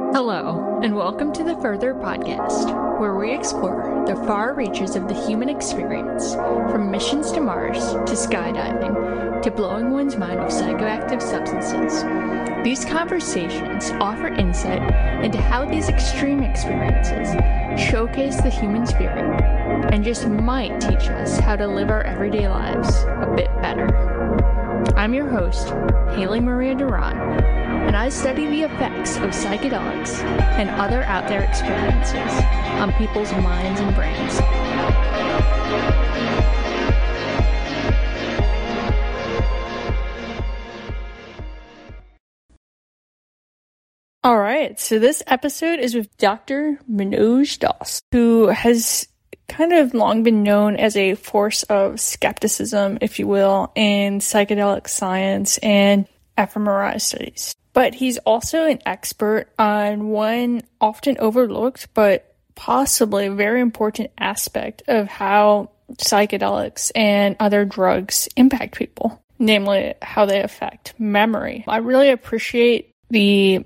Hello, and welcome to the Further podcast, where we explore the far reaches of the human experience, from missions to Mars to skydiving to blowing one's mind with psychoactive substances. These conversations offer insight into how these extreme experiences showcase the human spirit and just might teach us how to live our everyday lives a bit better. I'm your host, Haley Maria Duran, and I study the effects of psychedelics and other out-there experiences on people's minds and brains. Alright, so this episode is with Dr. Manoj Das, who has kind of long been known as a force of skepticism, if you will, in psychedelic science and fMRI studies. But he's also an expert on one often overlooked but possibly very important aspect of how psychedelics and other drugs impact people, namely how they affect memory. I really appreciate the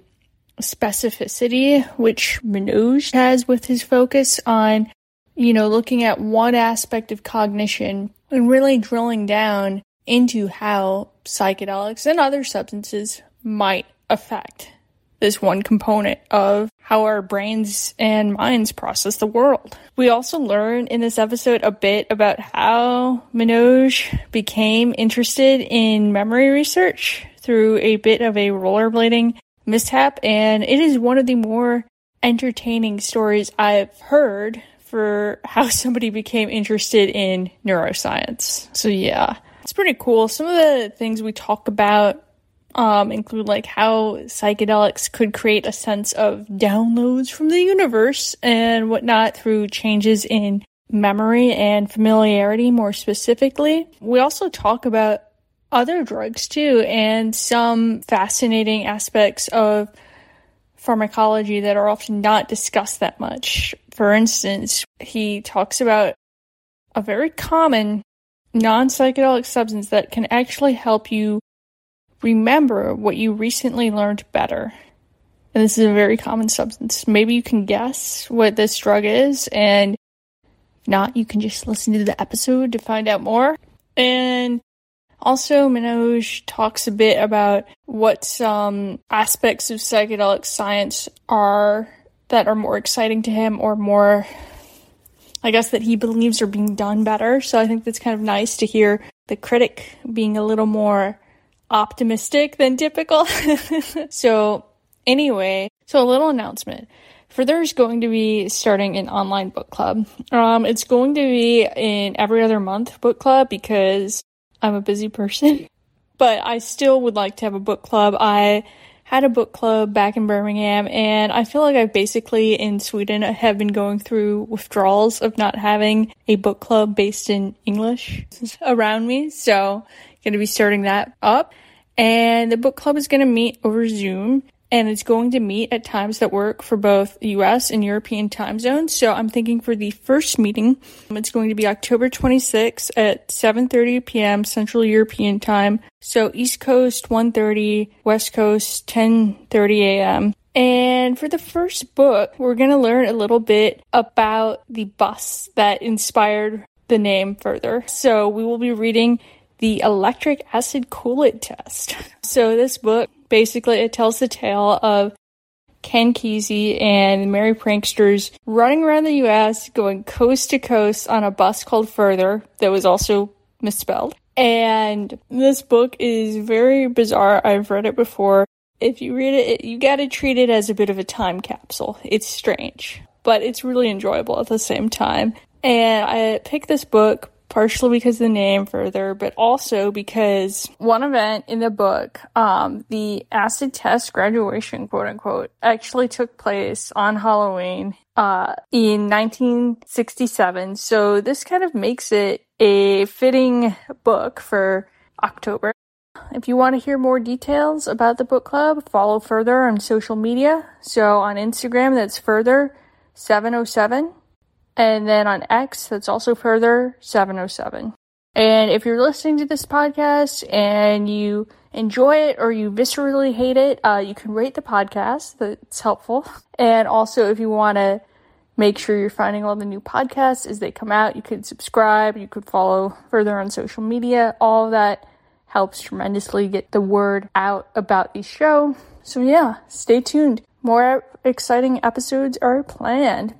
specificity which Manoj has with his focus on, looking at one aspect of cognition and really drilling down into how psychedelics and other substances might affect this one component of how our brains and minds process the world. We also learn in this episode a bit about how Manoj became interested in memory research through a bit of a rollerblading mishap, and it is one of the more entertaining stories I've heard for how somebody became interested in neuroscience. So yeah, it's pretty cool. Some of the things we talk about include like how psychedelics could create a sense of downloads from the universe and whatnot through changes in memory and familiarity more specifically. We also talk about other drugs too, and some fascinating aspects of pharmacology that are often not discussed that much. For instance, he talks about a very common non-psychedelic substance that can actually help you remember what you recently learned better. And this is a very common substance. Maybe you can guess what this drug is, and if not, you can just listen to the episode to find out more. And also, Manoj talks a bit about what some aspects of psychedelic science are that are more exciting to him, or more, I guess, that he believes are being done better. So I think that's kind of nice to hear the critic being a little more optimistic than typical. So anyway, a little announcement. Further is going to be starting an online book club. It's going to be an every other month book club because I'm a busy person, but I still would like to have a book club. I had a book club back in Birmingham, and I feel like I basically, in Sweden, have been going through withdrawals of not having a book club based in English around me, so going to be starting that up. And the book club is going to meet over Zoom, and it's going to meet at times that work for both US and European time zones. So I'm thinking for the first meeting, it's going to be October 26th at 7:30 p.m. Central European time. So East Coast 1:30, West Coast 10:30 a.m. And for the first book, we're going to learn a little bit about the bus that inspired the name Further. So we will be reading the electric acid Coolidge test. So this book, basically, it tells the tale of Ken Kesey and Merry Pranksters running around the U.S., going coast to coast on a bus called Further that was also misspelled. And this book is very bizarre. I've read it before. If you read it, you gotta treat it as a bit of a time capsule. It's strange, but it's really enjoyable at the same time. And I picked this book partially because of the name Further, but also because one event in the book, the acid test graduation, quote unquote, actually took place on Halloween in 1967. So this kind of makes it a fitting book for October. If you want to hear more details about the book club, follow Further on social media. So on Instagram, that's Further707. And then on X, that's also Further707. And if you're listening to this podcast and you enjoy it or you viscerally hate it, you can rate the podcast. That's helpful. And also, if you want to make sure you're finding all the new podcasts as they come out, you could subscribe, you could follow further on social media. All of that helps tremendously get the word out about the show. So yeah, stay tuned. More exciting episodes are planned.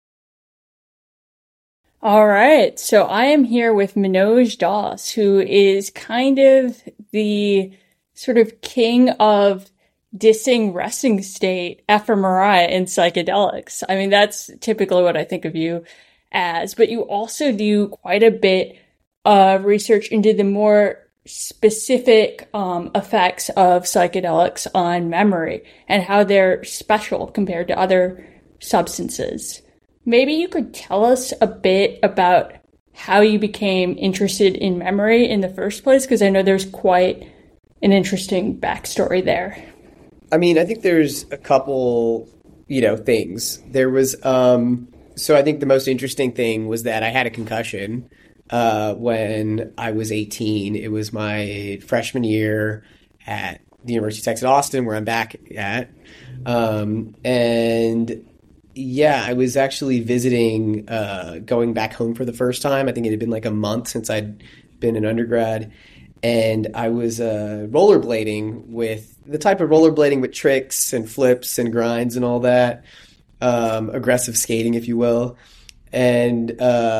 All right, so I am here with Manoj Das, who is kind of the sort of king of dissing resting state fMRI and psychedelics. I mean, that's typically what I think of you as, but you also do quite a bit of research into the more specific effects of psychedelics on memory and how they're special compared to other substances. Maybe you could tell us a bit about how you became interested in memory in the first place, because I know there's quite an interesting backstory there. I mean, I think there's a couple, things. There was, so I think the most interesting thing was that I had a concussion when I was 18. It was my freshman year at the University of Texas at Austin, where I'm back at. And yeah, I was actually visiting, going back home for the first time. I think it had been like a month since I'd been an undergrad. And I was rollerblading with the type of rollerblading with tricks and flips and grinds and all that, aggressive skating, if you will. And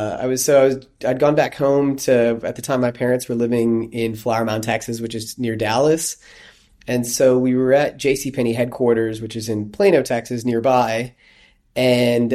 I'd gone back home to, at the time my parents were living in Flower Mound, Texas, which is near Dallas. And so we were at JCPenney headquarters, which is in Plano, Texas, nearby. And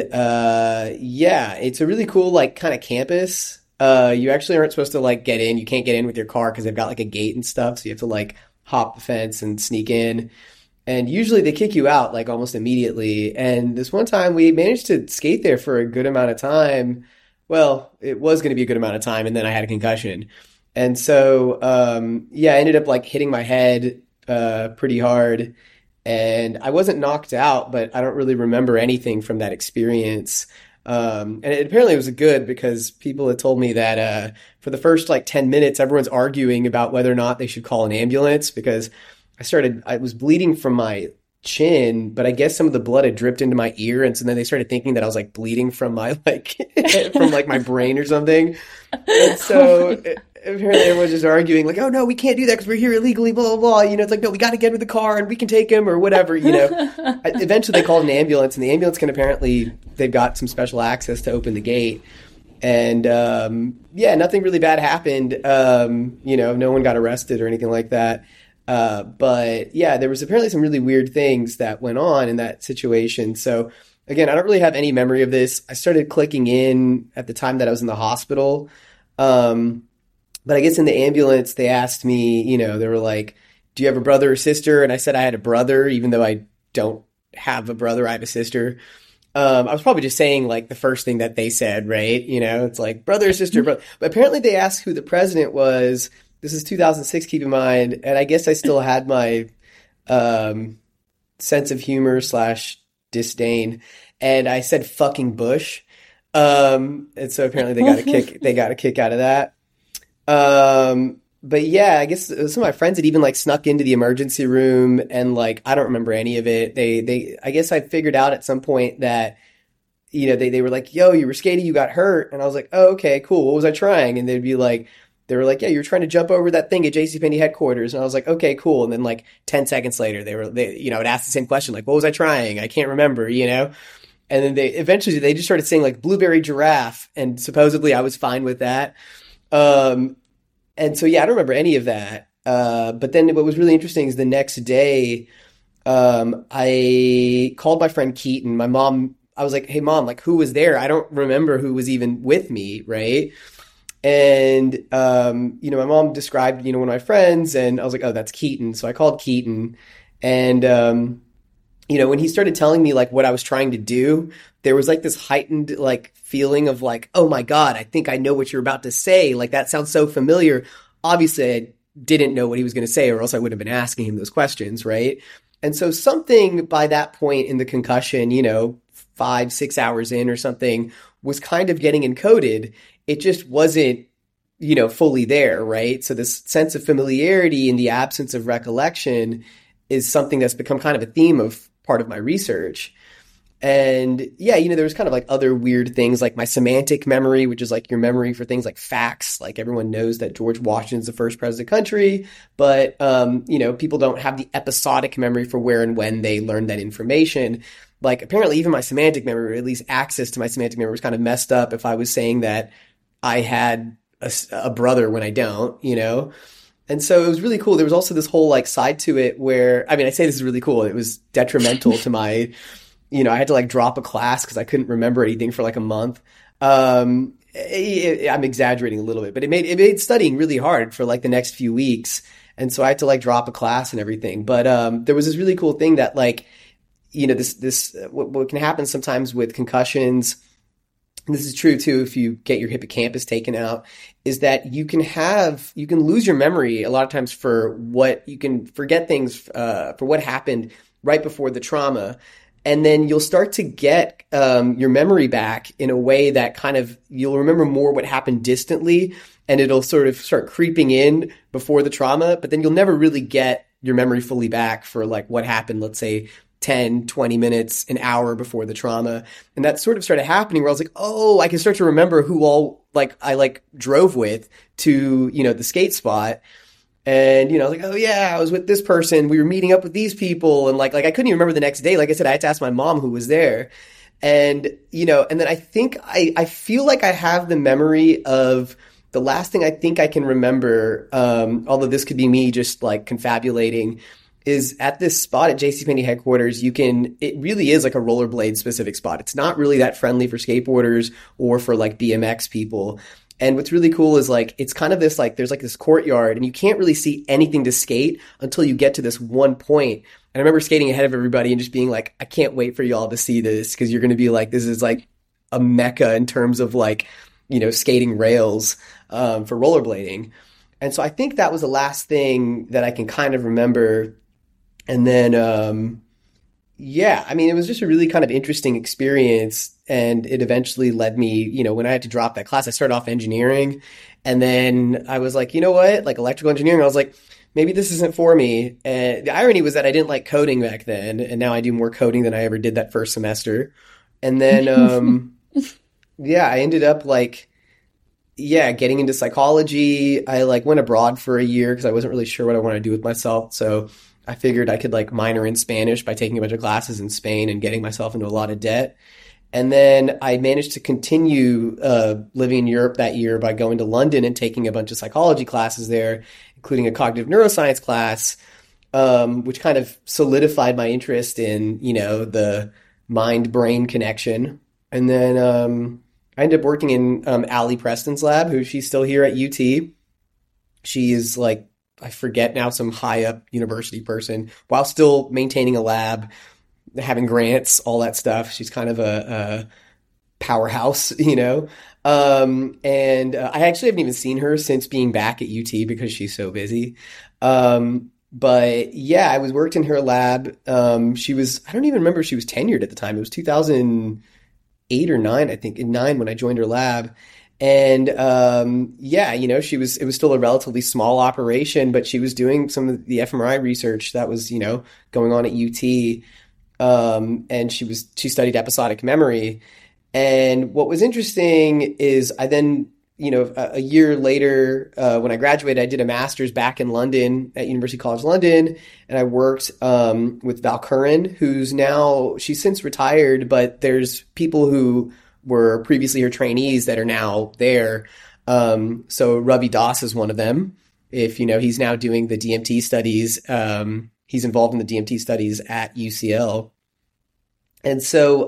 it's a really cool, kind of campus. You actually aren't supposed to get in. You can't get in with your car because they've got a gate and stuff. So you have to hop the fence and sneak in. And usually they kick you out almost immediately. And this one time we managed to skate there for a good amount of time. Well, it was going to be a good amount of time. And then I had a concussion. And so, I ended up hitting my head pretty hard. And I wasn't knocked out, but I don't really remember anything from that experience. And apparently it was good because people had told me that for the first 10 minutes, everyone's arguing about whether or not they should call an ambulance because I was bleeding from my chin, but I guess some of the blood had dripped into my ear. And so then they started thinking that I was bleeding from my, from my brain or something. And so apparently everyone's just arguing oh no, we can't do that because we're here illegally, blah, blah, blah. It's no, we got to get in the car and we can take him or whatever, Eventually they called an ambulance and the ambulance they've got some special access to open the gate. And, nothing really bad happened. No one got arrested or anything like that. But yeah, there was apparently some really weird things that went on in that situation. So again, I don't really have any memory of this. I started clicking in at the time that I was in the hospital. But I guess in the ambulance, they asked me, they were like, do you have a brother or sister? And I said I had a brother, even though I don't have a brother, I have a sister. I was probably just saying the first thing that they said, right? It's brother or sister, brother. But apparently they asked who the president was. This is 2006, keep in mind. And I guess I still had my sense of humor / disdain. And I said fucking Bush. And so apparently they got a kick out of that. But yeah, I guess some of my friends had even snuck into the emergency room and I don't remember any of it. I guess I figured out at some point that, they were yo, you were skating, you got hurt. And I was oh, okay, cool. What was I trying? And they'd be they were yeah, you were trying to jump over that thing at JCPenney headquarters. And I was okay, cool. And then 10 seconds later, they would ask the same question, what was I trying? I can't remember, And then they just started saying blueberry giraffe. And supposedly I was fine with that. And so, yeah, I don't remember any of that. But then what was really interesting is the next day, I called my friend Keaton. My mom, I was hey, Mom, who was there? I don't remember who was even with me, right? And, my mom described, one of my friends, and I was oh, that's Keaton. So I called Keaton. And, when he started telling me what I was trying to do, there was this heightened feeling of oh my God, I think I know what you're about to say. That sounds so familiar. Obviously I didn't know what he was going to say or else I would have been asking him those questions. Right. And so something by that point in the concussion, 5-6 hours in or something was kind of getting encoded. It just wasn't, fully there, right? So this sense of familiarity in the absence of recollection is something that's become kind of a theme of part of my research. And yeah, there was kind of like other weird things like my semantic memory, which is like your memory for things like facts. Like everyone knows that George Washington's the first president of the country, but, people don't have the episodic memory for where and when they learned that information. Like apparently even my semantic memory, or at least access to my semantic memory, was kind of messed up if I was saying that I had a brother when I don't. And so it was really cool. There was also this whole like side to it where, I mean, I say this is really cool. It was detrimental to my, I had to like drop a class because I couldn't remember anything for like a month. I'm exaggerating a little bit, but it made studying really hard for like the next few weeks. And so I had to like drop a class and everything. But there was this really cool thing that like, what can happen sometimes with concussions, and this is true too if you get your hippocampus taken out, is that you can lose your memory a lot of times you can forget things for what happened right before the trauma. And then you'll start to get your memory back in a way that kind of you'll remember more what happened distantly, and it'll sort of start creeping in before the trauma, but then you'll never really get your memory fully back for like what happened, let's say 10, 20 minutes, an hour before the trauma. And that sort of started happening where I was like, oh, I can start to remember who all like I like drove with to, the skate spot. And, I was like, oh yeah, I was with this person. We were meeting up with these people. And like I couldn't even remember the next day. Like I said, I had to ask my mom who was there. And, and then I think I feel like I have the memory of the last thing I think I can remember, although this could be me just like confabulating, is at this spot at JCPenney headquarters, it really is like a rollerblade specific spot. It's not really that friendly for skateboarders or for like BMX people. And what's really cool is like, it's kind of this, like, there's like this courtyard and you can't really see anything to skate until you get to this one point. And I remember skating ahead of everybody and just being like, I can't wait for y'all to see this because you're going to be like, this is like a mecca in terms of like, skating rails, for rollerblading. And so I think that was the last thing that I can kind of remember. And then, it was just a really kind of interesting experience. And it eventually led me, when I had to drop that class, I started off engineering. And then I was like, you know what? Like electrical engineering, I was like, maybe this isn't for me. And the irony was that I didn't like coding back then. And now I do more coding than I ever did that first semester. And then, I ended up getting into psychology. I like went abroad for a year because I wasn't really sure what I wanted to do with myself. So I figured I could like minor in Spanish by taking a bunch of classes in Spain and getting myself into a lot of debt. And then I managed to continue living in Europe that year by going to London and taking a bunch of psychology classes there, including a cognitive neuroscience class, which kind of solidified my interest in, the mind-brain connection. And then I ended up working in Allie Preston's lab, she's still here at UT. She is like, I forget now, some high up university person, while still maintaining a lab, having grants, all that stuff. She's kind of a powerhouse, And I actually haven't even seen her since being back at UT because she's so busy. But yeah, I worked in her lab. I don't even remember if she was tenured at the time. It was 2008 or 9, I think, in 9 when I joined her lab. And, it was still a relatively small operation, but she was doing some of the fMRI research that was, going on at UT. And she studied episodic memory. And what was interesting is I then, a year later, when I graduated, I did a master's back in London at University College London. And I worked, with Val Curran, she's since retired, but there's people who were previously her trainees that are now there. So Ravi Das is one of them. If he's now doing the DMT studies. He's involved in the DMT studies at UCL. And so,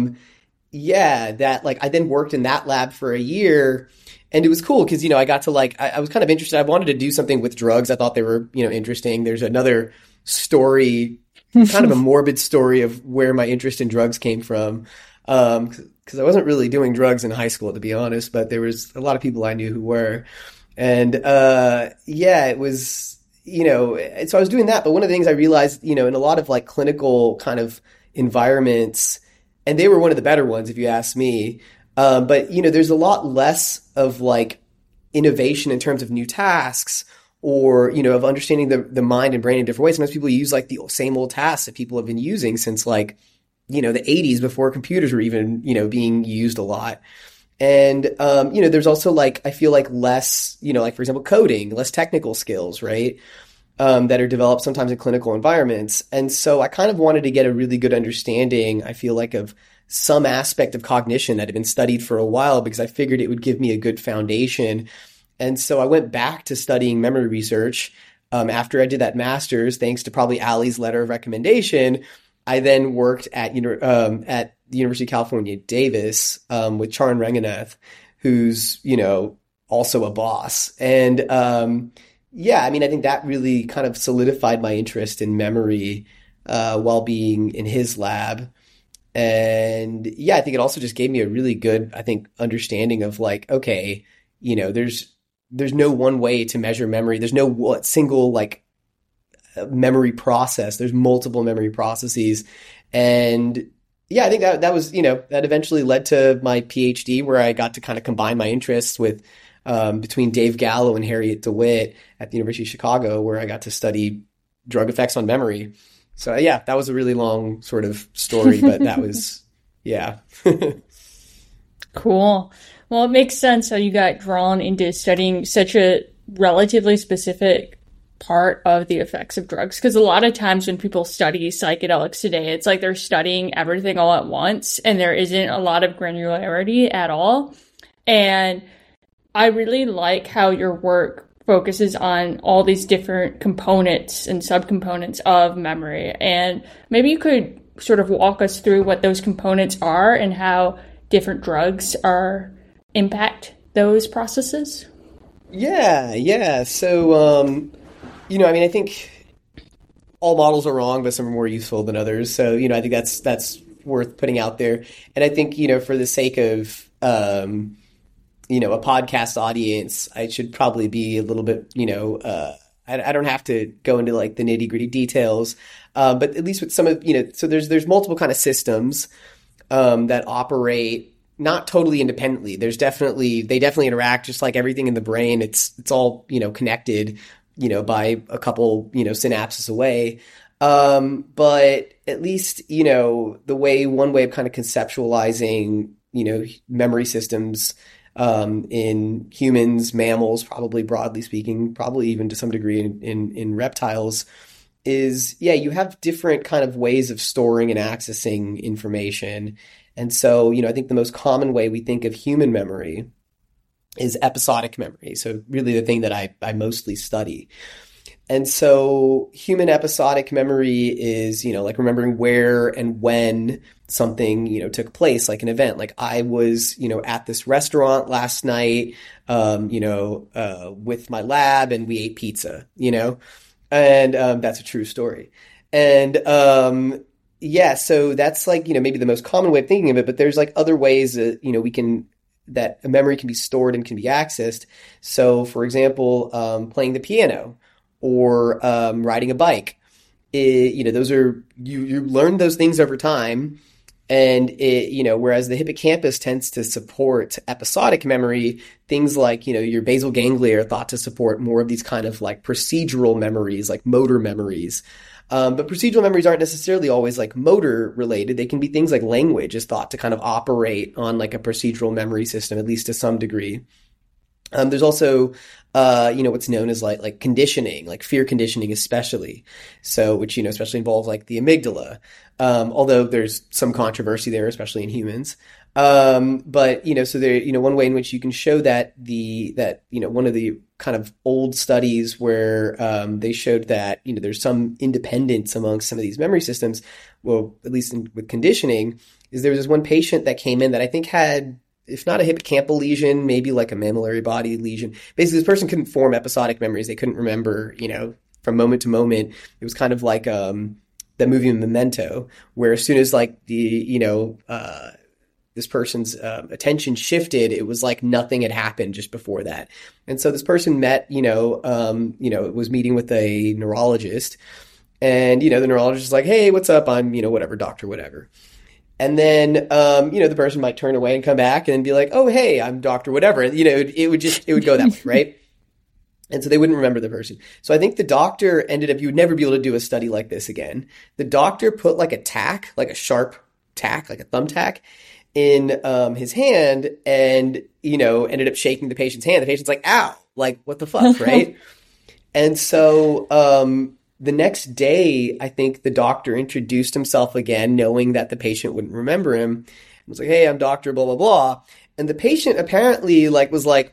I then worked in that lab for a year, and it was cool because, I got to I was kind of interested. I wanted to do something with drugs. I thought they were, interesting. There's another story, kind of a morbid story of where my interest in drugs came from. Because I wasn't really doing drugs in high school, to be honest, but there was a lot of people I knew who were. And, it was, so I was doing that. But one of the things I realized, in a lot of like clinical kind of environments, and they were one of the better ones, if you ask me. But, there's a lot less of like innovation in terms of new tasks or, of understanding the mind and brain in different ways. Sometimes people use like the same old tasks that people have been using since like, the 80s before computers were even, being used a lot. And, there's also like, I feel like less, like for example, coding, less technical skills, right? That are developed sometimes in clinical environments. And so I kind of wanted to get a really good understanding, I feel like, of some aspect of cognition that had been studied for a while because I figured it would give me a good foundation. And so I went back to studying memory research. After I did that master's, thanks to probably Allie's letter of recommendation, I then worked at the University of California, Davis, with Charan Ranganathan, who's, also a boss. And, I think that really kind of solidified my interest in memory, while being in his lab. And I think it also just gave me a really good, understanding of like, okay, there's no one way to measure memory. There's no single like memory process. There's multiple memory processes. And I think that was, that eventually led to my PhD where I got to kind of combine my interests with, between Dave Gallo and Harriet DeWitt at the University of Chicago, where I got to study drug effects on memory. So that was a really long sort of story, but that was, Cool. Well, it makes sense how you got drawn into studying such a relatively specific part of the effects of drugs. Because a lot of times when people study psychedelics today, it's like they're studying everything all at once and there isn't a lot of granularity at all. And I really like how your work focuses on all these different components and subcomponents of memory. And maybe you could sort of walk us through what those components are and how different drugs impact those processes. Yeah. So, I think all models are wrong, but some are more useful than others. So, I think that's worth putting out there. And I think, for the sake of, a podcast audience, I should probably be a little bit, I don't have to go into like the nitty gritty details, but at least with some of, so there's multiple kind of systems, that operate not totally independently. They definitely interact just like everything in the brain. It's all, connected, by a couple, synapses away. But at least, one way of kind of conceptualizing, memory systems, in humans, mammals, probably broadly speaking, probably even to some degree in reptiles, is, you have different kind of ways of storing and accessing information. And so, I think the most common way we think of human memory is episodic memory. So really the thing that I mostly study. And so human episodic memory is, like remembering where and when something, took place, like an event. Like I was, at this restaurant last night, with my lab and we ate pizza, and that's a true story. And so that's like, maybe the most common way of thinking of it, but there's like other ways that, that a memory can be stored and can be accessed. So for example, playing the piano or riding a bike, those are, you learn those things over time. And whereas the hippocampus tends to support episodic memory, things like, your basal ganglia are thought to support more of these kind of like procedural memories, like motor memories. But procedural memories aren't necessarily always like motor related. They can be things like language is thought to kind of operate on like a procedural memory system, at least to some degree. There's also, what's known as like conditioning, like fear conditioning, especially. So, which, especially involves like the amygdala. Although there's some controversy there, especially in humans. But, so there, one way in which you can show that one of the kind of old studies where, they showed that, there's some independence amongst some of these memory systems, well, at least with conditioning, is there was this one patient that came in that I think had, if not a hippocampal lesion, maybe like a mammillary body lesion. Basically, this person couldn't form episodic memories. They couldn't remember, from moment to moment. It was kind of like the movie Memento, where as soon as like this person's attention shifted, it was like nothing had happened just before that. And so this person was meeting with a neurologist, and the neurologist is like, "Hey, what's up? I'm whatever doctor, whatever." And then, the person might turn away and come back and be like, oh, hey, I'm Dr. Whatever. And, it would go that way, right? And so they wouldn't remember the person. So I think the doctor ended up, you would never be able to do a study like this again. The doctor put like a tack, like a sharp tack, like a thumbtack in his hand and, ended up shaking the patient's hand. The patient's like, ow, like, what the fuck, right? And so the next day, I think the doctor introduced himself again, knowing that the patient wouldn't remember him. He was like, hey, I'm Dr. blah, blah, blah. And the patient apparently was like,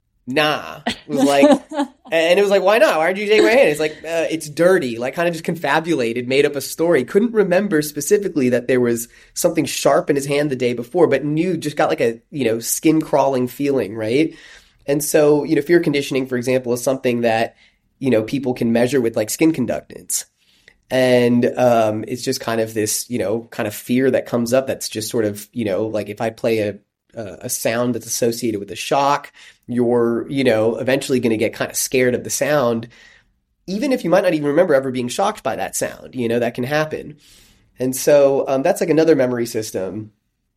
nah. It was like, and it was like, why not? Why did you take my hand? It's like, it's dirty, like kind of just confabulated, made up a story. Couldn't remember specifically that there was something sharp in his hand the day before, but just got like a, skin crawling feeling, right? And so, fear conditioning, for example, is something that, people can measure with like skin conductance. And it's just kind of this, kind of fear that comes up that's just sort of, like if I play a sound that's associated with a shock, you're, eventually going to get kind of scared of the sound, even if you might not even remember ever being shocked by that sound, that can happen. And so that's like another memory system.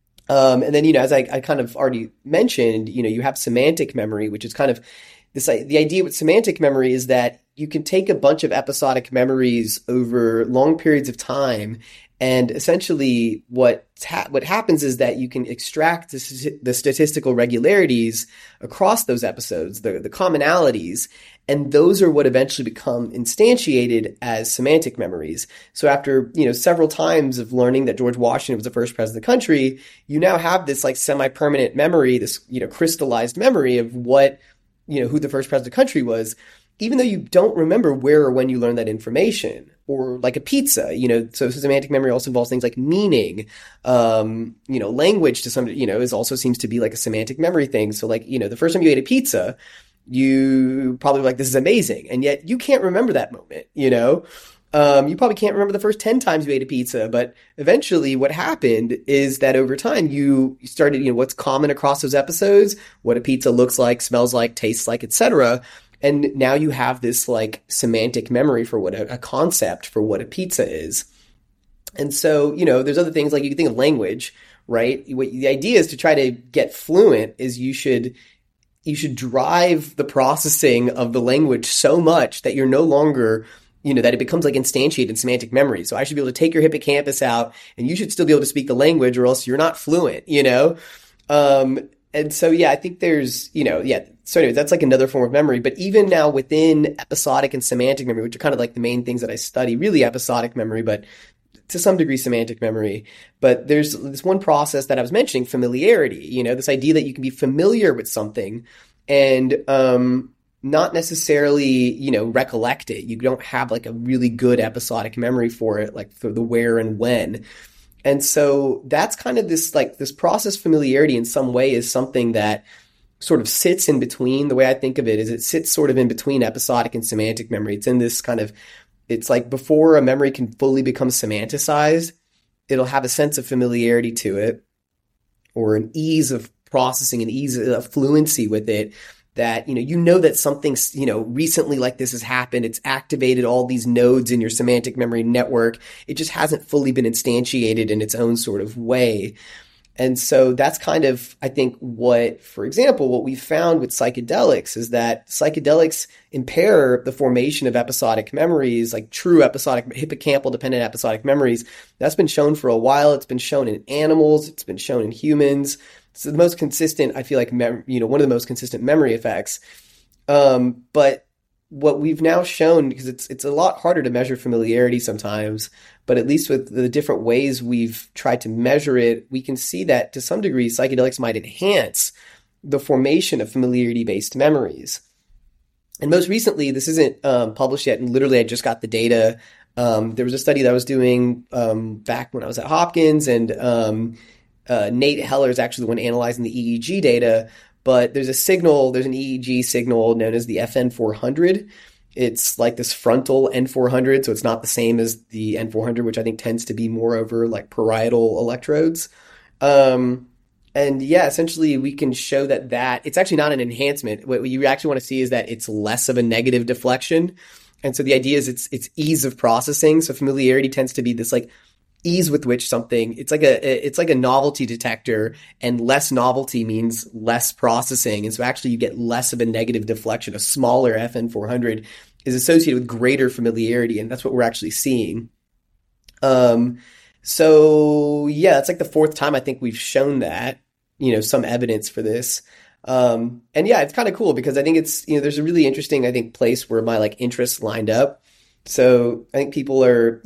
And then, as I kind of already mentioned, you have semantic memory, which is kind of the idea with semantic memory is that you can take a bunch of episodic memories over long periods of time. And essentially what happens is that you can extract the statistical regularities across those episodes, the commonalities, and those are what eventually become instantiated as semantic memories. So after, several times of learning that George Washington was the first president of the country, you now have this like semi-permanent memory, this, crystallized memory of what, who the first president of the country was, even though you don't remember where or when you learned that information. Or like a pizza, so semantic memory also involves things like meaning, language to some, is also seems to be like a semantic memory thing. So like, the first time you ate a pizza, you probably were like, this is amazing. And yet you can't remember that moment, you probably can't remember the first 10 times you ate a pizza, but eventually what happened is that over time you started, what's common across those episodes, what a pizza looks like, smells like, tastes like, etc. And now you have this like semantic memory for what a concept for what a pizza is. And so, there's other things like you can think of language, right? The idea is to try to get fluent is you should drive the processing of the language so much that you're no longer, that it becomes like instantiated semantic memory. So I should be able to take your hippocampus out and you should still be able to speak the language or else you're not fluent, And so, I think there's, so anyway, that's like another form of memory. But even now within episodic and semantic memory, which are kind of like the main things that I study, really episodic memory, but to some degree semantic memory. But there's this one process that I was mentioning, familiarity, this idea that you can be familiar with something and not necessarily, recollect it. You don't have like a really good episodic memory for it, like for the where and when. And so that's kind of this process familiarity in some way is something that sort of sits in between. The way I think of it is it sits sort of in between episodic and semantic memory. It's in this kind of, it's like before a memory can fully become semanticized, it'll have a sense of familiarity to it or an ease of processing, an ease of fluency with it. That, that something's, recently like this has happened. It's activated all these nodes in your semantic memory network. It just hasn't fully been instantiated in its own sort of way. And so that's kind of, I think, for example, what we found with psychedelics is that psychedelics impair the formation of episodic memories, like true episodic, hippocampal dependent episodic memories. That's been shown for a while. It's been shown in animals. It's been shown in humans. It's the most consistent, I feel like, one of the most consistent memory effects. But what we've now shown, because it's a lot harder to measure familiarity sometimes, but at least with the different ways we've tried to measure it, we can see that to some degree psychedelics might enhance the formation of familiarity-based memories. And most recently, this isn't published yet, and literally I just got the data. There was a study that I was doing back when I was at Hopkins, and Nate Heller is actually the one analyzing the EEG data, but there's an EEG signal known as the FN400. It's like this frontal N400, so it's not the same as the N400, which I think tends to be more over like parietal electrodes. Essentially we can show that it's actually not an enhancement. What you actually want to see is that it's less of a negative deflection. And so the idea is it's ease of processing. So familiarity tends to be this like ease with which something, it's like a novelty detector, and less novelty means less processing. And so actually you get less of a negative deflection. A smaller FN 400 is associated with greater familiarity. And that's what we're actually seeing. So yeah, it's like the fourth time I think we've shown that, some evidence for this. And yeah, it's kind of cool because I think it's, there's a really interesting, I think, place where my like interests lined up. So I think people are,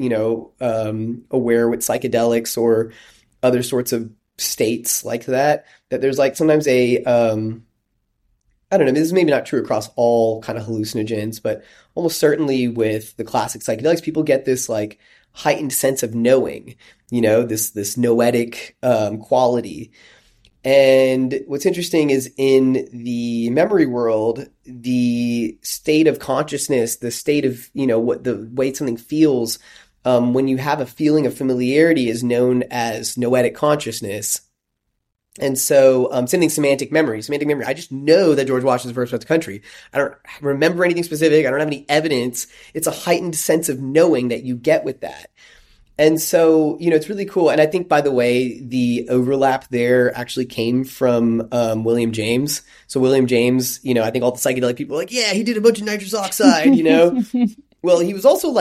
aware with psychedelics or other sorts of states like that there's like sometimes I don't know, this is maybe not true across all kind of hallucinogens, but almost certainly with the classic psychedelics, people get this like heightened sense of knowing, this noetic quality. And what's interesting is in the memory world, the state of consciousness, the state of, what the way something feels, when you have a feeling of familiarity is known as noetic consciousness. And so, same thing, semantic memory. Semantic memory. I just know that George Washington first left the country. I don't remember anything specific. I don't have any evidence. It's a heightened sense of knowing that you get with that. And so, it's really cool. And I think, by the way, the overlap there actually came from William James. So William James, I think all the psychedelic people are like, yeah, he did a bunch of nitrous oxide, Well, he was also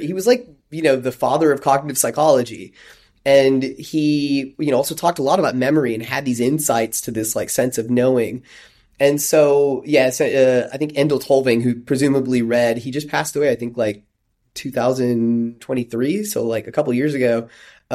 the father of cognitive psychology. And he, also talked a lot about memory and had these insights to this like sense of knowing. And so, yeah, I think Endel Tolving, who presumably read, he just passed away, I think like 2023, so like a couple years ago.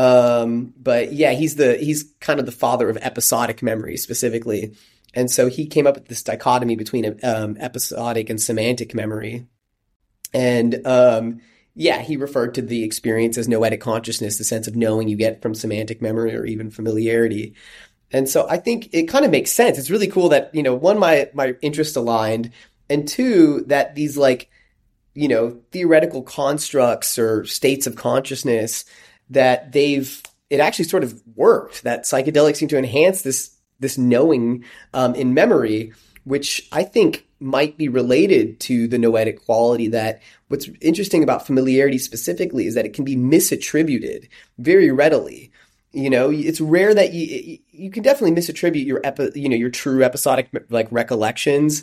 But yeah, he's kind of the father of episodic memory specifically. And so he came up with this dichotomy between episodic and semantic memory. And yeah, he referred to the experience as noetic consciousness, the sense of knowing you get from semantic memory or even familiarity. And so I think it kind of makes sense. It's really cool that, one, my interests aligned, and two, that these like, theoretical constructs or states of consciousness that it actually sort of worked, that psychedelics seem to enhance this knowing in memory, which I think might be related to the noetic quality. That what's interesting about familiarity specifically is that it can be misattributed very readily. It's rare that you can definitely misattribute your true episodic like recollections.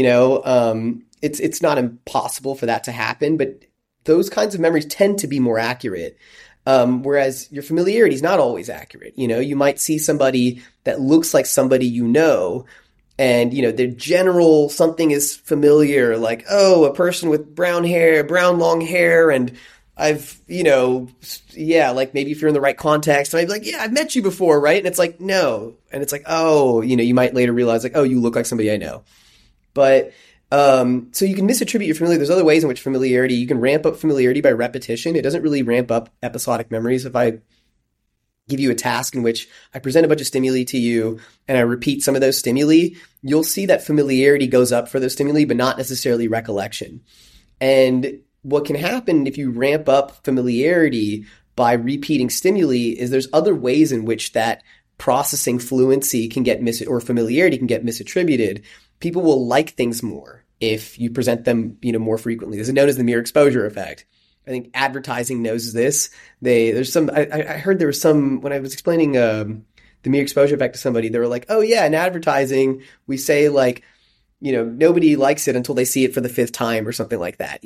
It's not impossible for that to happen, but those kinds of memories tend to be more accurate. Whereas your familiarity is not always accurate. You might see somebody that looks like somebody and, their general something is familiar, like, oh, a person with brown long hair, and I've, like maybe if you're in the right context, I'd be like, yeah, I've met you before, right? And it's like, no. And it's like, oh, you might later realize like, oh, you look like somebody I know. But so you can misattribute your familiarity. There's other ways in which you can ramp up familiarity by repetition. It doesn't really ramp up episodic memories. If I give you a task in which I present a bunch of stimuli to you and I repeat some of those stimuli, you'll see that familiarity goes up for those stimuli, but not necessarily recollection. And what can happen if you ramp up familiarity by repeating stimuli is there's other ways in which that processing fluency can get or familiarity can get misattributed. People will like things more if you present them, more frequently. This is known as the mere exposure effect. I think advertising knows this. I heard there was some, when I was explaining the mere exposure effect to somebody, they were like, oh yeah, in advertising, we say like, nobody likes it until they see it for the fifth time or something like that,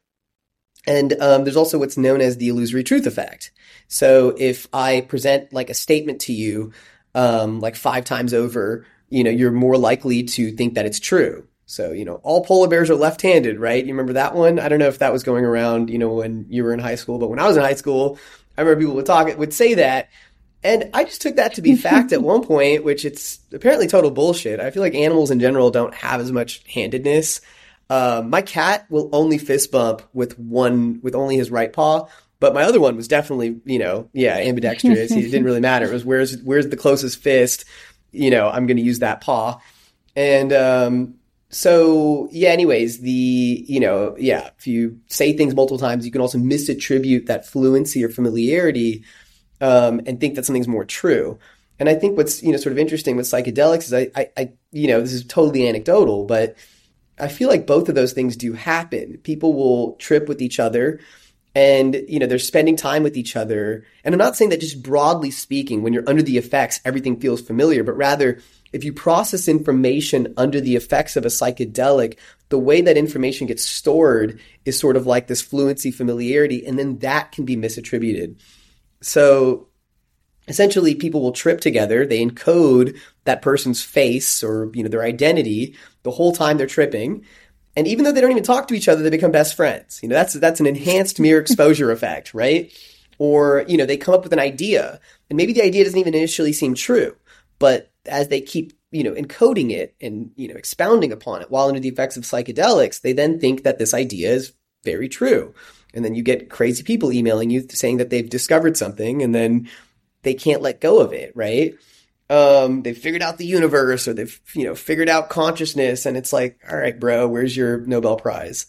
And there's also what's known as the illusory truth effect. So if I present like a statement to you, like 5 times over, you're more likely to think that it's true. So, all polar bears are left-handed, right? You remember that one? I don't know if that was going around, when you were in high school, but when I was in high school, I remember people would say that. And I just took that to be fact at one point, which it's apparently total bullshit. I feel like animals in general don't have as much handedness. My cat will only fist bump with only his right paw, but my other one was definitely, ambidextrous. It didn't really matter. It was where's the closest fist, I'm going to use that paw. And, so yeah, anyways, if you say things multiple times, you can also misattribute that fluency or familiarity, and think that something's more true. And I think what's, sort of interesting with psychedelics is I this is totally anecdotal, but I feel like both of those things do happen. People will trip with each other and, they're spending time with each other. And I'm not saying that just broadly speaking, when you're under the effects, everything feels familiar, but rather if you process information under the effects of a psychedelic, the way that information gets stored is sort of like this fluency, familiarity, and then that can be misattributed. So essentially, people will trip together. They encode that person's face or, their identity the whole time they're tripping. And even though they don't even talk to each other, they become best friends. That's an enhanced mirror exposure effect, right? Or, they come up with an idea, and maybe the idea doesn't even initially seem true, but as they keep, encoding it and, expounding upon it while under the effects of psychedelics, they then think that this idea is very true. And then you get crazy people emailing you saying that they've discovered something, and then they can't let go of it, right? They've figured out the universe, or they've, figured out consciousness, and it's like, all right, bro, where's your Nobel Prize?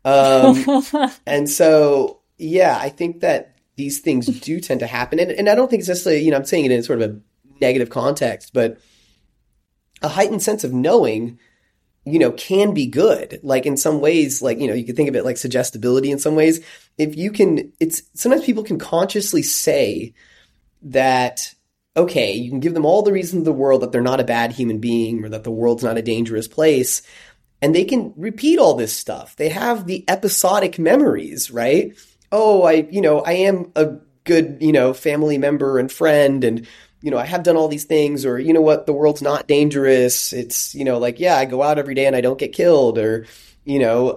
And so, yeah, I think that these things do tend to happen. And I don't think it's necessarily, I'm saying it in sort of a negative context, but a heightened sense of knowing, can be good. Like in some ways, like, you could think of it like suggestibility in some ways. If you can, sometimes people can consciously say that, okay, you can give them all the reasons in the world that they're not a bad human being or that the world's not a dangerous place. And they can repeat all this stuff. They have the episodic memories, right? Oh, I am a good, family member and friend, and, I have done all these things, or, what, the world's not dangerous. It's, I go out every day and I don't get killed, or, there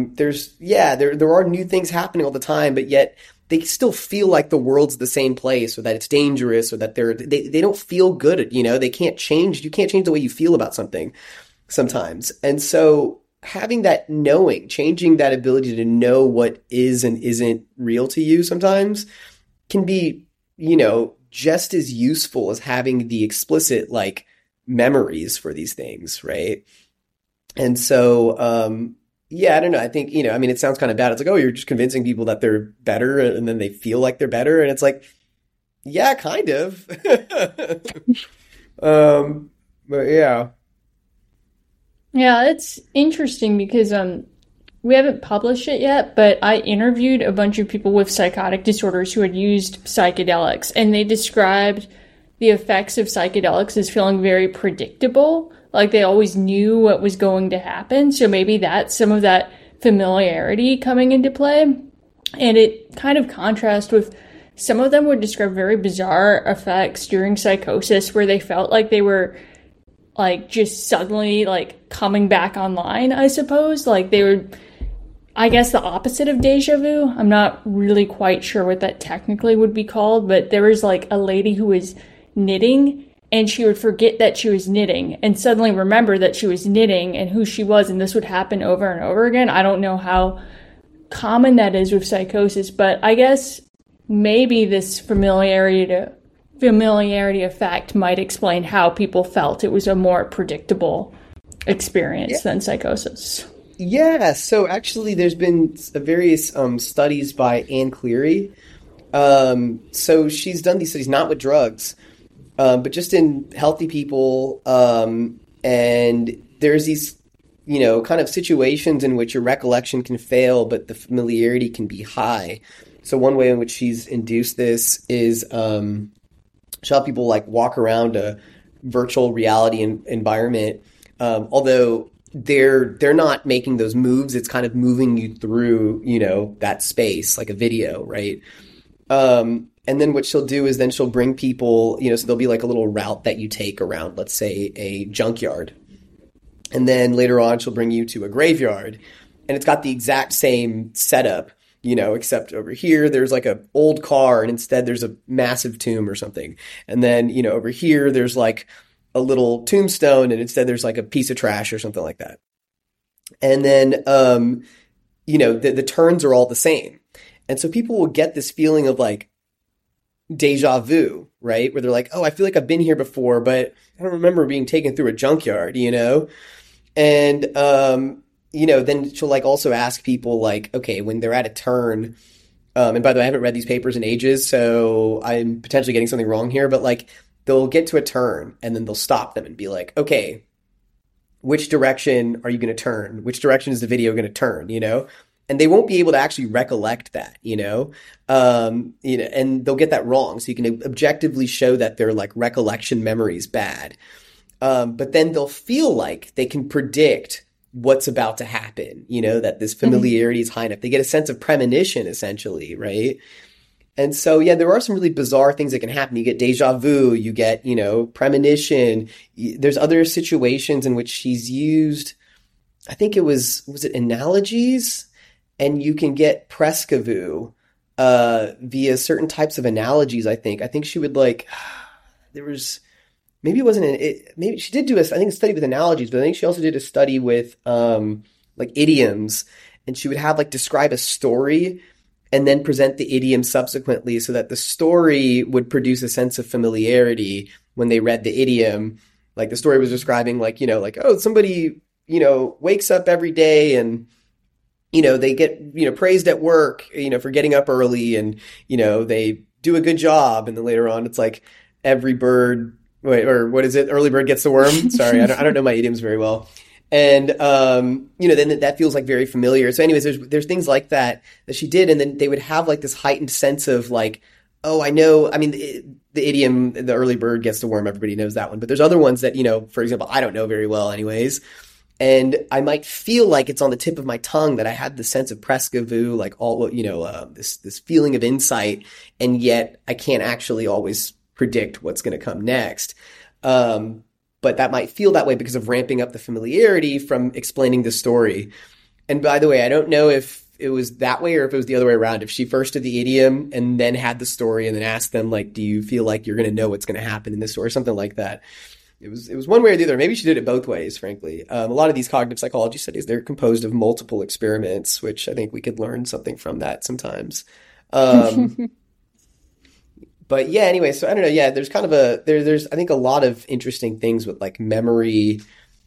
are new things happening all the time, but yet they still feel like the world's the same place, or that it's dangerous, or that they don't feel good. They can't change. You can't change the way you feel about something sometimes. And so having that knowing, changing that ability to know what is and isn't real to you sometimes can be, just as useful as having the explicit like memories for these things. Right. And so, I don't know. I think, it sounds kind of bad. It's like, oh, you're just convincing people that they're better, and then they feel like they're better. And it's like, yeah, kind of. But yeah. Yeah, it's interesting because we haven't published it yet, but I interviewed a bunch of people with psychotic disorders who had used psychedelics, and they described the effects of psychedelics as feeling very predictable. Like they always knew what was going to happen. So maybe that's some of that familiarity coming into play. And it kind of contrasts with some of them would describe very bizarre effects during psychosis where they felt like they were like just suddenly like coming back online, I suppose. Like they were, I guess, the opposite of deja vu. I'm not really quite sure what that technically would be called, but there was like a lady who was knitting, and she would forget that she was knitting and suddenly remember that she was knitting and who she was, and this would happen over and over again. I don't know how common that is with psychosis, but I guess maybe this familiarity effect might explain how people felt it was a more predictable experience than psychosis. Yeah, so actually there's been various studies by Anne Cleary. So she's done these studies not with drugs, but just in healthy people. And there's these, kind of situations in which your recollection can fail, but the familiarity can be high. So one way in which she's induced this is she'll have people like walk around a virtual reality environment, although they're not making those moves. It's kind of moving you through, that space like a video, right? And then what she'll do is then she'll bring people, so there'll be like a little route that you take around, let's say, a junkyard. And then later on, she'll bring you to a graveyard. And it's got the exact same setup, except over here, there's like a old car, and instead there's a massive tomb or something. And then, over here, there's like a little tombstone, and instead there's like a piece of trash or something like that. And then, the turns are all the same. And so people will get this feeling of like deja vu, right? Where they're like, oh, I feel like I've been here before, but I don't remember being taken through a junkyard, And, then she'll like also ask people like, okay, when they're at a turn, and by the way, I haven't read these papers in ages, so I'm potentially getting something wrong here, but like they'll get to a turn and then they'll stop them and be like, okay, which direction are you going to turn? Which direction is the video going to turn? and they won't be able to actually recollect that, and they'll get that wrong. So you can objectively show that their like recollection memory is bad. But then they'll feel like they can predict what's about to happen, that this familiarity is high enough. They get a sense of premonition, essentially, right? And so, yeah, there are some really bizarre things that can happen. You get deja vu, you get, premonition. There's other situations in which she's used, I think was it analogies? And you can get presque-vu via certain types of analogies, I think. I think she would there was, maybe it wasn't, maybe she did do I think a study with analogies, but I think she also did a study with idioms. And she would have describe a story and then present the idiom subsequently so that the story would produce a sense of familiarity when they read the idiom. Like the story was describing oh, somebody, wakes up every day and, they get, praised at work, for getting up early and, they do a good job. And then later on, it's like every bird, or what is it? Early bird gets the worm. Sorry, I don't know my idioms very well. And, then that feels very familiar. So anyways, there's things like that she did. And then they would have this heightened sense of oh, I know. I mean, the idiom, the early bird gets the worm, everybody knows that one. But there's other ones that, for example, I don't know very well anyways. And I might feel like it's on the tip of my tongue that I had the sense of presque-vu, this feeling of insight. And yet I can't actually always predict what's going to come next. But that might feel that way because of ramping up the familiarity from explaining the story. And by the way, I don't know if it was that way or if it was the other way around. If she first did the idiom and then had the story and then asked them, do you feel like you're going to know what's going to happen in this story? Something like that. It was one way or the other. Maybe she did it both ways, frankly. A lot of these cognitive psychology studies, they're composed of multiple experiments, which I think we could learn something from that sometimes. But yeah, anyway, so I don't know. Yeah, there's kind of there's I think a lot of interesting things with memory,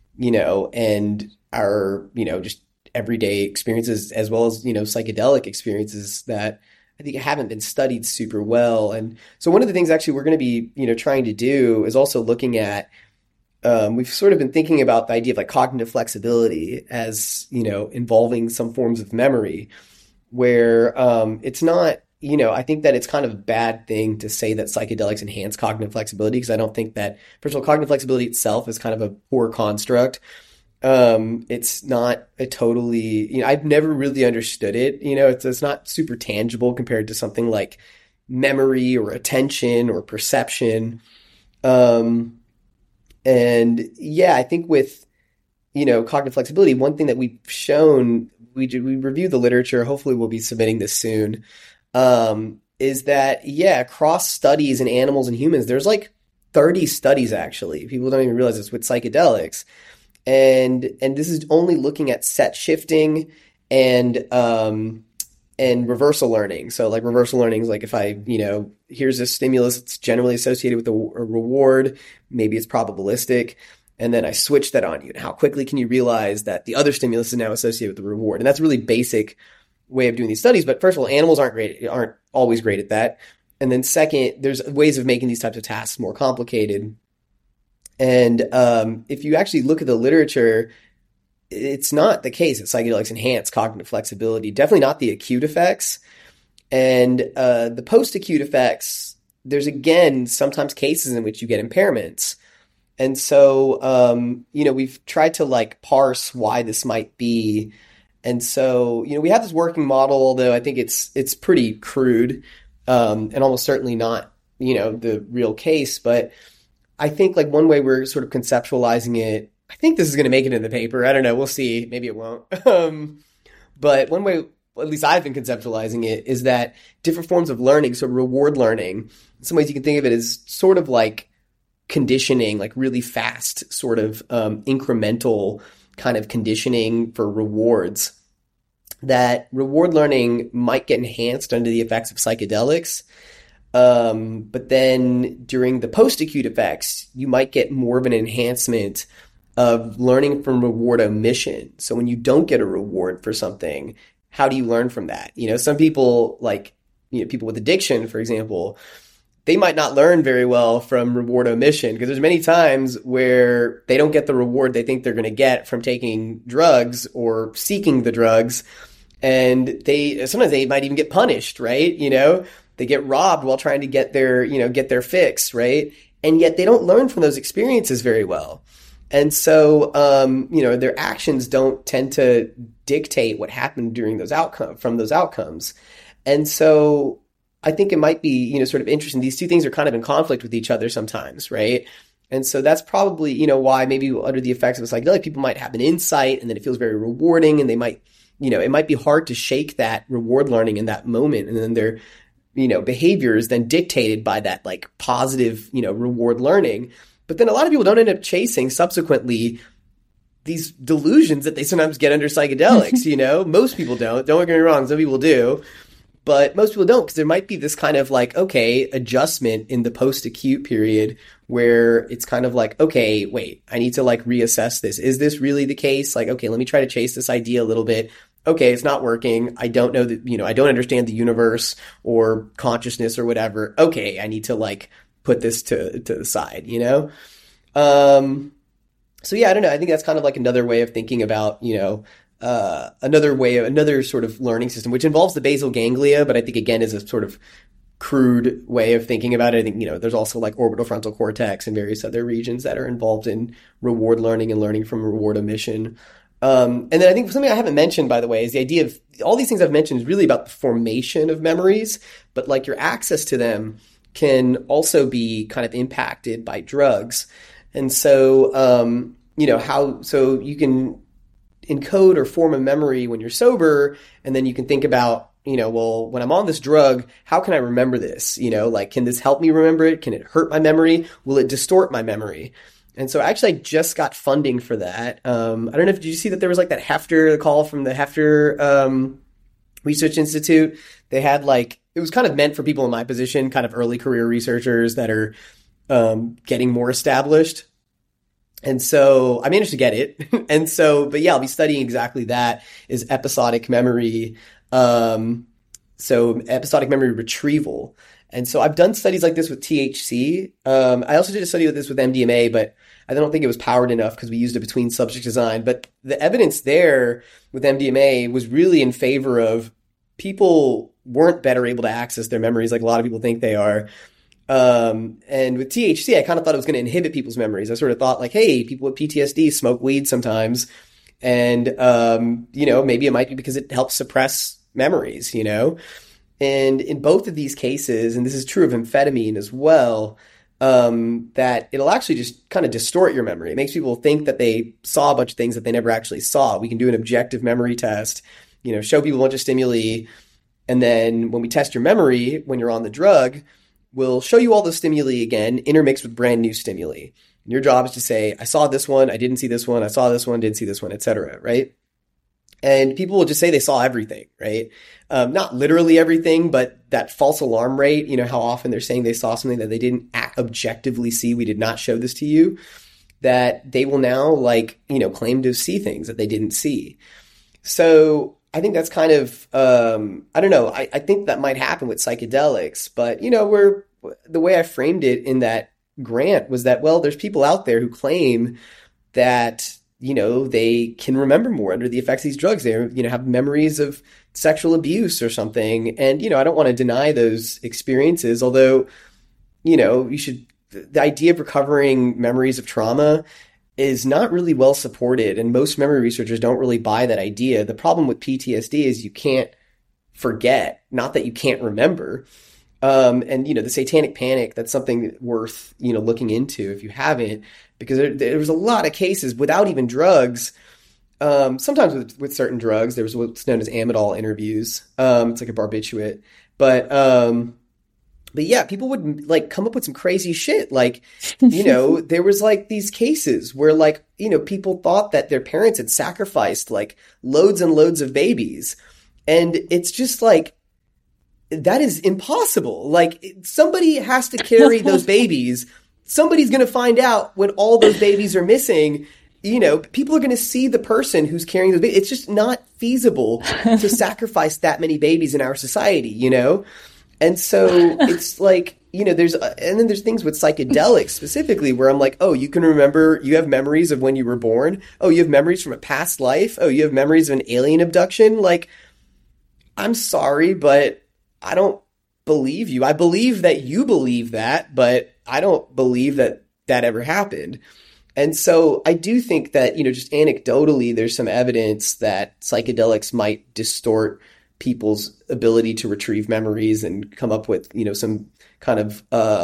and our, just everyday experiences as well as, psychedelic experiences that I think haven't been studied super well. And so one of the things actually we're going to be, trying to do is also looking at, we've sort of been thinking about the idea of cognitive flexibility as, involving some forms of memory where it's not, I think that it's kind of a bad thing to say that psychedelics enhance cognitive flexibility because I don't think that, first of all, cognitive flexibility itself is kind of a poor construct. It's not a totally, I've never really understood it. It's not super tangible compared to something like memory or attention or perception. And yeah, I think with, cognitive flexibility, one thing that we've shown, we reviewed the literature, hopefully we'll be submitting this soon, is that, yeah, across studies in animals and humans, there's 30 studies actually. People don't even realize this with psychedelics. And this is only looking at set shifting and reversal learning. So reversal learning is if I, here's a stimulus that's generally associated with a reward, maybe it's probabilistic, and then I switch that on you. And how quickly can you realize that the other stimulus is now associated with the reward? And that's a really basic way of doing these studies. But first of all, animals aren't always great at that. And then second, there's ways of making these types of tasks more complicated. And if you actually look at the literature, it's not the case that psychedelics enhance cognitive flexibility, definitely not the acute effects. And the post-acute effects, there's again, sometimes cases in which you get impairments. And so, we've tried to parse why this might be. And so, we have this working model, although I think it's pretty crude and almost certainly not, the real case. But I think one way we're sort of conceptualizing it, I think this is going to make it in the paper. I don't know. We'll see. Maybe it won't. But one way, at least I've been conceptualizing it, is that different forms of learning, so reward learning, in some ways you can think of it as sort of like conditioning, really fast sort of incremental kind of conditioning for rewards. That reward learning might get enhanced under the effects of psychedelics. But then during the post-acute effects, you might get more of an enhancement of learning from reward omission. So when you don't get a reward for something, how do you learn from that? Some people people with addiction, for example, they might not learn very well from reward omission because there's many times where they don't get the reward they think they're going to get from taking drugs or seeking the drugs. And sometimes they might even get punished, right? They get robbed while trying to get their fix, right? And yet they don't learn from those experiences very well. And so, their actions don't tend to dictate what happened from those outcomes. And so I think it might be, sort of interesting. These two things are kind of in conflict with each other sometimes, right? And so that's probably, why maybe under the effects of a psychedelic, people might have an insight and then it feels very rewarding, and they might, it might be hard to shake that reward learning in that moment. And then their, behavior is then dictated by that like positive, reward learning. But then a lot of people don't end up chasing subsequently these delusions that they sometimes get under psychedelics, Most people don't get me wrong, some people do. But most people don't, because there might be this kind of like, okay, adjustment in the post-acute period where it's kind of like, okay, wait, I need to like reassess this. Is this really the case? Like, okay, let me try to chase this idea a little bit. Okay, it's not working. I don't know that, I don't understand the universe or consciousness or whatever. Okay, I need to like put this to the side, So yeah, I don't know. I think that's kind of like another way of thinking about, another sort of learning system, which involves the basal ganglia, but I think again is a sort of crude way of thinking about it. I think, there's also like orbital frontal cortex and various other regions that are involved in reward learning and learning from reward omission. And then I think something I haven't mentioned, by the way, is the idea of all these things I've mentioned is really about the formation of memories, but like your access to them can also be kind of impacted by drugs. And so, so you can encode or form a memory when you're sober, and then you can think about, well, when I'm on this drug, how can I remember this? Like, can this help me remember it? Can it hurt my memory? Will it distort my memory? And so actually I just got funding for that. I don't know if, did you see that there was like that the call from the Hefter Research Institute? They had like, it was kind of meant for people in my position, kind of early career researchers that are getting more established. And so I managed to get it. And so, but yeah, I'll be studying exactly that, is episodic memory. So episodic memory retrieval. And so I've done studies like this with THC. I also did a study with this with MDMA, but I don't think it was powered enough because we used a between subject design. But the evidence there with MDMA was really in favor of people weren't better able to access their memories like a lot of people think they are. And with THC, I kind of thought it was going to inhibit people's memories. I sort of thought like, hey, people with PTSD smoke weed sometimes. And, maybe it might be because it helps suppress memories, And in both of these cases, and this is true of amphetamine as well, that it'll actually just kind of distort your memory. It makes people think that they saw a bunch of things that they never actually saw. We can do an objective memory test, show people a bunch of stimuli. And then when we test your memory, when you're on the drug, we'll show you all the stimuli again, intermixed with brand new stimuli. And your job is to say, I saw this one, I didn't see this one, I saw this one, didn't see this one, etc. Right? And people will just say they saw everything, right? Not literally everything, but that false alarm rate, how often they're saying they saw something that they didn't objectively see. We did not show this to you. That they will now claim to see things that they didn't see. So I think that's kind of, I don't know. I think that might happen with psychedelics, but the way I framed it in that grant was that, well, there's people out there who claim that, they can remember more under the effects of these drugs. They, have memories of sexual abuse or something. And, I don't want to deny those experiences, although, the idea of recovering memories of trauma is not really well supported. And most memory researchers don't really buy that idea. The problem with PTSD is you can't forget, not that you can't remember. And, the satanic panic, that's something worth, looking into if you haven't, because there was a lot of cases without even drugs. Sometimes with certain drugs, there was what's known as Amidol interviews. It's like a barbiturate, but yeah, people would come up with some crazy shit. There was these cases where people thought that their parents had sacrificed loads and loads of babies. And it's just that is impossible. Somebody has to carry those babies. Somebody's going to find out when all those babies are missing. People are going to see the person who's carrying the baby. It's just not feasible to sacrifice that many babies in our society, And so it's and then there's things with psychedelics specifically where I'm oh, you have memories of when you were born. Oh, you have memories from a past life. Oh, you have memories of an alien abduction. I'm sorry, but I don't believe you. I believe that you believe that, but I don't believe that that ever happened. And so I do think that, just anecdotally, there's some evidence that psychedelics might distort people's ability to retrieve memories and come up with, some kind of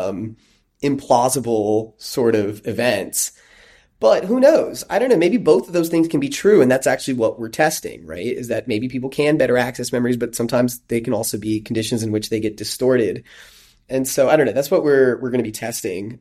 implausible sort of events. But who knows? I don't know. Maybe both of those things can be true. And that's actually what we're testing, right? Is that maybe people can better access memories, but sometimes they can also be conditions in which they get distorted. And so I don't know. That's what we're going to be testing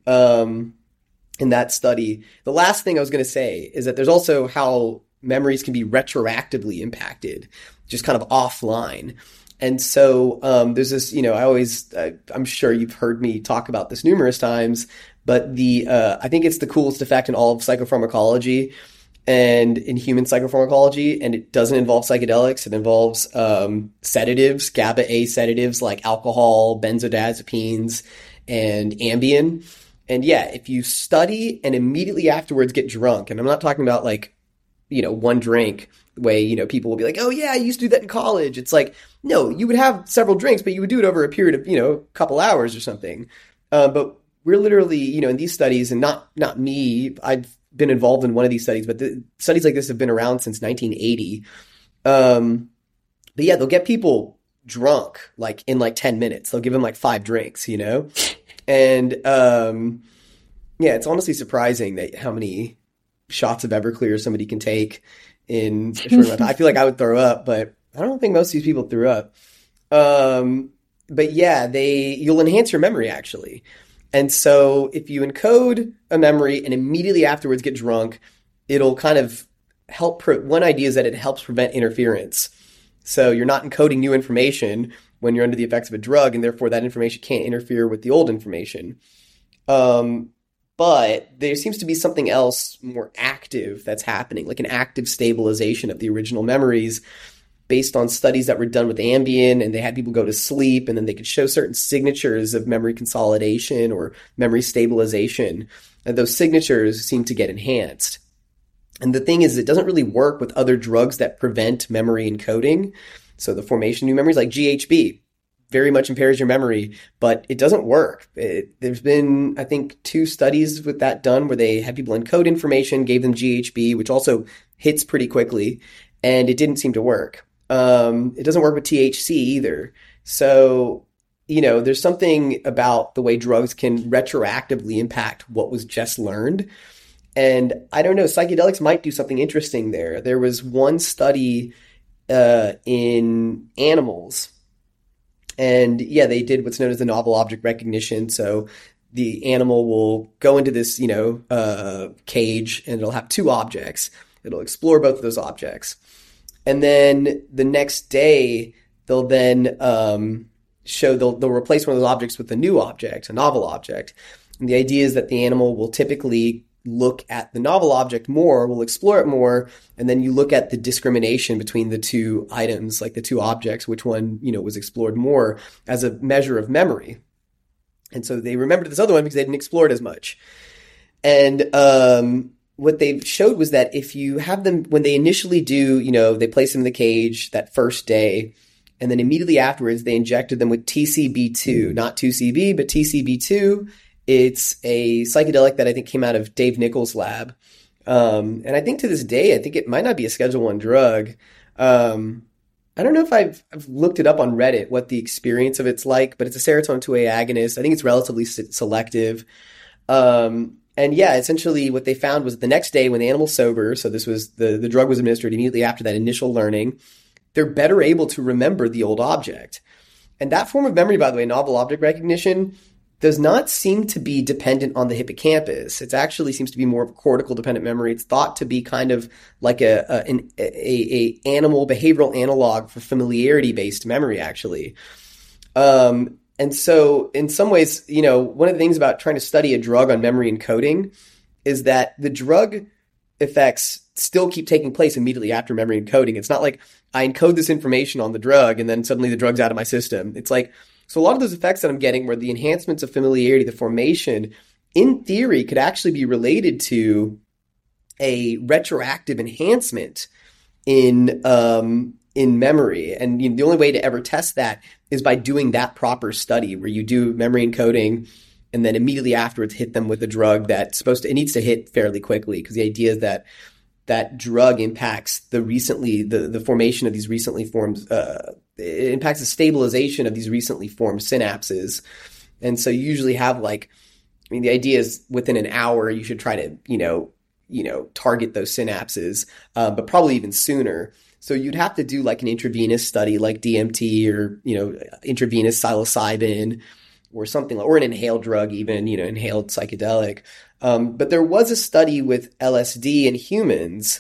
in that study. The last thing I was going to say is that there's also how memories can be retroactively impacted, just kind of offline. And so there's this, I'm sure you've heard me talk about this numerous times, but I think it's the coolest effect in all of psychopharmacology and in human psychopharmacology, and it doesn't involve psychedelics. It involves sedatives, GABA A sedatives like alcohol, benzodiazepines, and Ambien. And yeah, if you study and immediately afterwards get drunk, and I'm not talking about like, one drink way, people will be like, oh yeah, I used to do that in college. It's like, no, you would have several drinks, but you would do it over a period of, a couple hours or something. But we're literally, in these studies, and not me, I've been involved in one of these studies, but the studies like this have been around since 1980. But yeah, they'll get people drunk like in like 10 minutes. They'll give them like 5 drinks, And yeah, it's honestly surprising that how many shots of Everclear somebody can take in a short amount of time. I feel like I would throw up, but I don't think most of these people threw up. But yeah, you'll enhance your memory actually. And so if you encode a memory and immediately afterwards get drunk, it'll kind of help. One idea is that it helps prevent interference. So you're not encoding new information when you're under the effects of a drug, and therefore that information can't interfere with the old information. But there seems to be something else more active that's happening, like an active stabilization of the original memories based on studies that were done with Ambien, and they had people go to sleep, and then they could show certain signatures of memory consolidation or memory stabilization, and those signatures seem to get enhanced. And the thing is, it doesn't really work with other drugs that prevent memory encoding. So the formation of new memories, like GHB, very much impairs your memory, but it doesn't work. There's been, I think, 2 studies with that done where they had people encode information, gave them GHB, which also hits pretty quickly, and it didn't seem to work. It doesn't work with THC either. So, there's something about the way drugs can retroactively impact what was just learned. And I don't know, psychedelics might do something interesting there. There was one study in animals. And yeah, they did what's known as the novel object recognition. So the animal will go into this, cage, and it'll have 2 objects. It'll explore both of those objects. And then the next day, they'll then they'll replace one of those objects with a new object, a novel object. And the idea is that the animal will typically look at the novel object more, will explore it more, and then you look at the discrimination between the 2 items, like the 2 objects, which one, was explored more as a measure of memory. And so they remembered this other one because they didn't explore it as much. And what they showed was that if you have them, when they initially do, they place them in the cage that first day, and then immediately afterwards, they injected them with TCB2, not 2CB, but TCB2. It's a psychedelic that I think came out of Dave Nichols' lab. And I think to this day, I think it might not be a Schedule I drug. I don't know if I've looked it up on Reddit, what the experience of it's like, but it's a serotonin 2A agonist. I think it's relatively selective. And yeah, essentially what they found was the next day when the animal's sober, so this was the drug was administered immediately after that initial learning, they're better able to remember the old object. And that form of memory, by the way, novel object recognition, does not seem to be dependent on the hippocampus. It actually seems to be more of a cortical dependent memory. It's thought to be kind of like an animal behavioral analog for familiarity based memory, actually. And so in some ways, one of the things about trying to study a drug on memory encoding is that the drug effects still keep taking place immediately after memory encoding. It's not like I encode this information on the drug and then suddenly the drug's out of my system. It's like, so a lot of those effects that I'm getting where the enhancements of familiarity, the formation, in theory, could actually be related to a retroactive enhancement in in memory. And the only way to ever test that is by doing that proper study where you do memory encoding and then immediately afterwards hit them with a drug that's it needs to hit fairly quickly, because the idea is that that drug impacts the formation of these recently formed, it impacts the stabilization of these recently formed synapses. And so you usually have the idea is within an hour, you should try to, target those synapses, but probably even sooner. So you'd have to do an intravenous study like DMT or, intravenous psilocybin or something, or an inhaled drug even, inhaled psychedelic. But there was a study with LSD in humans.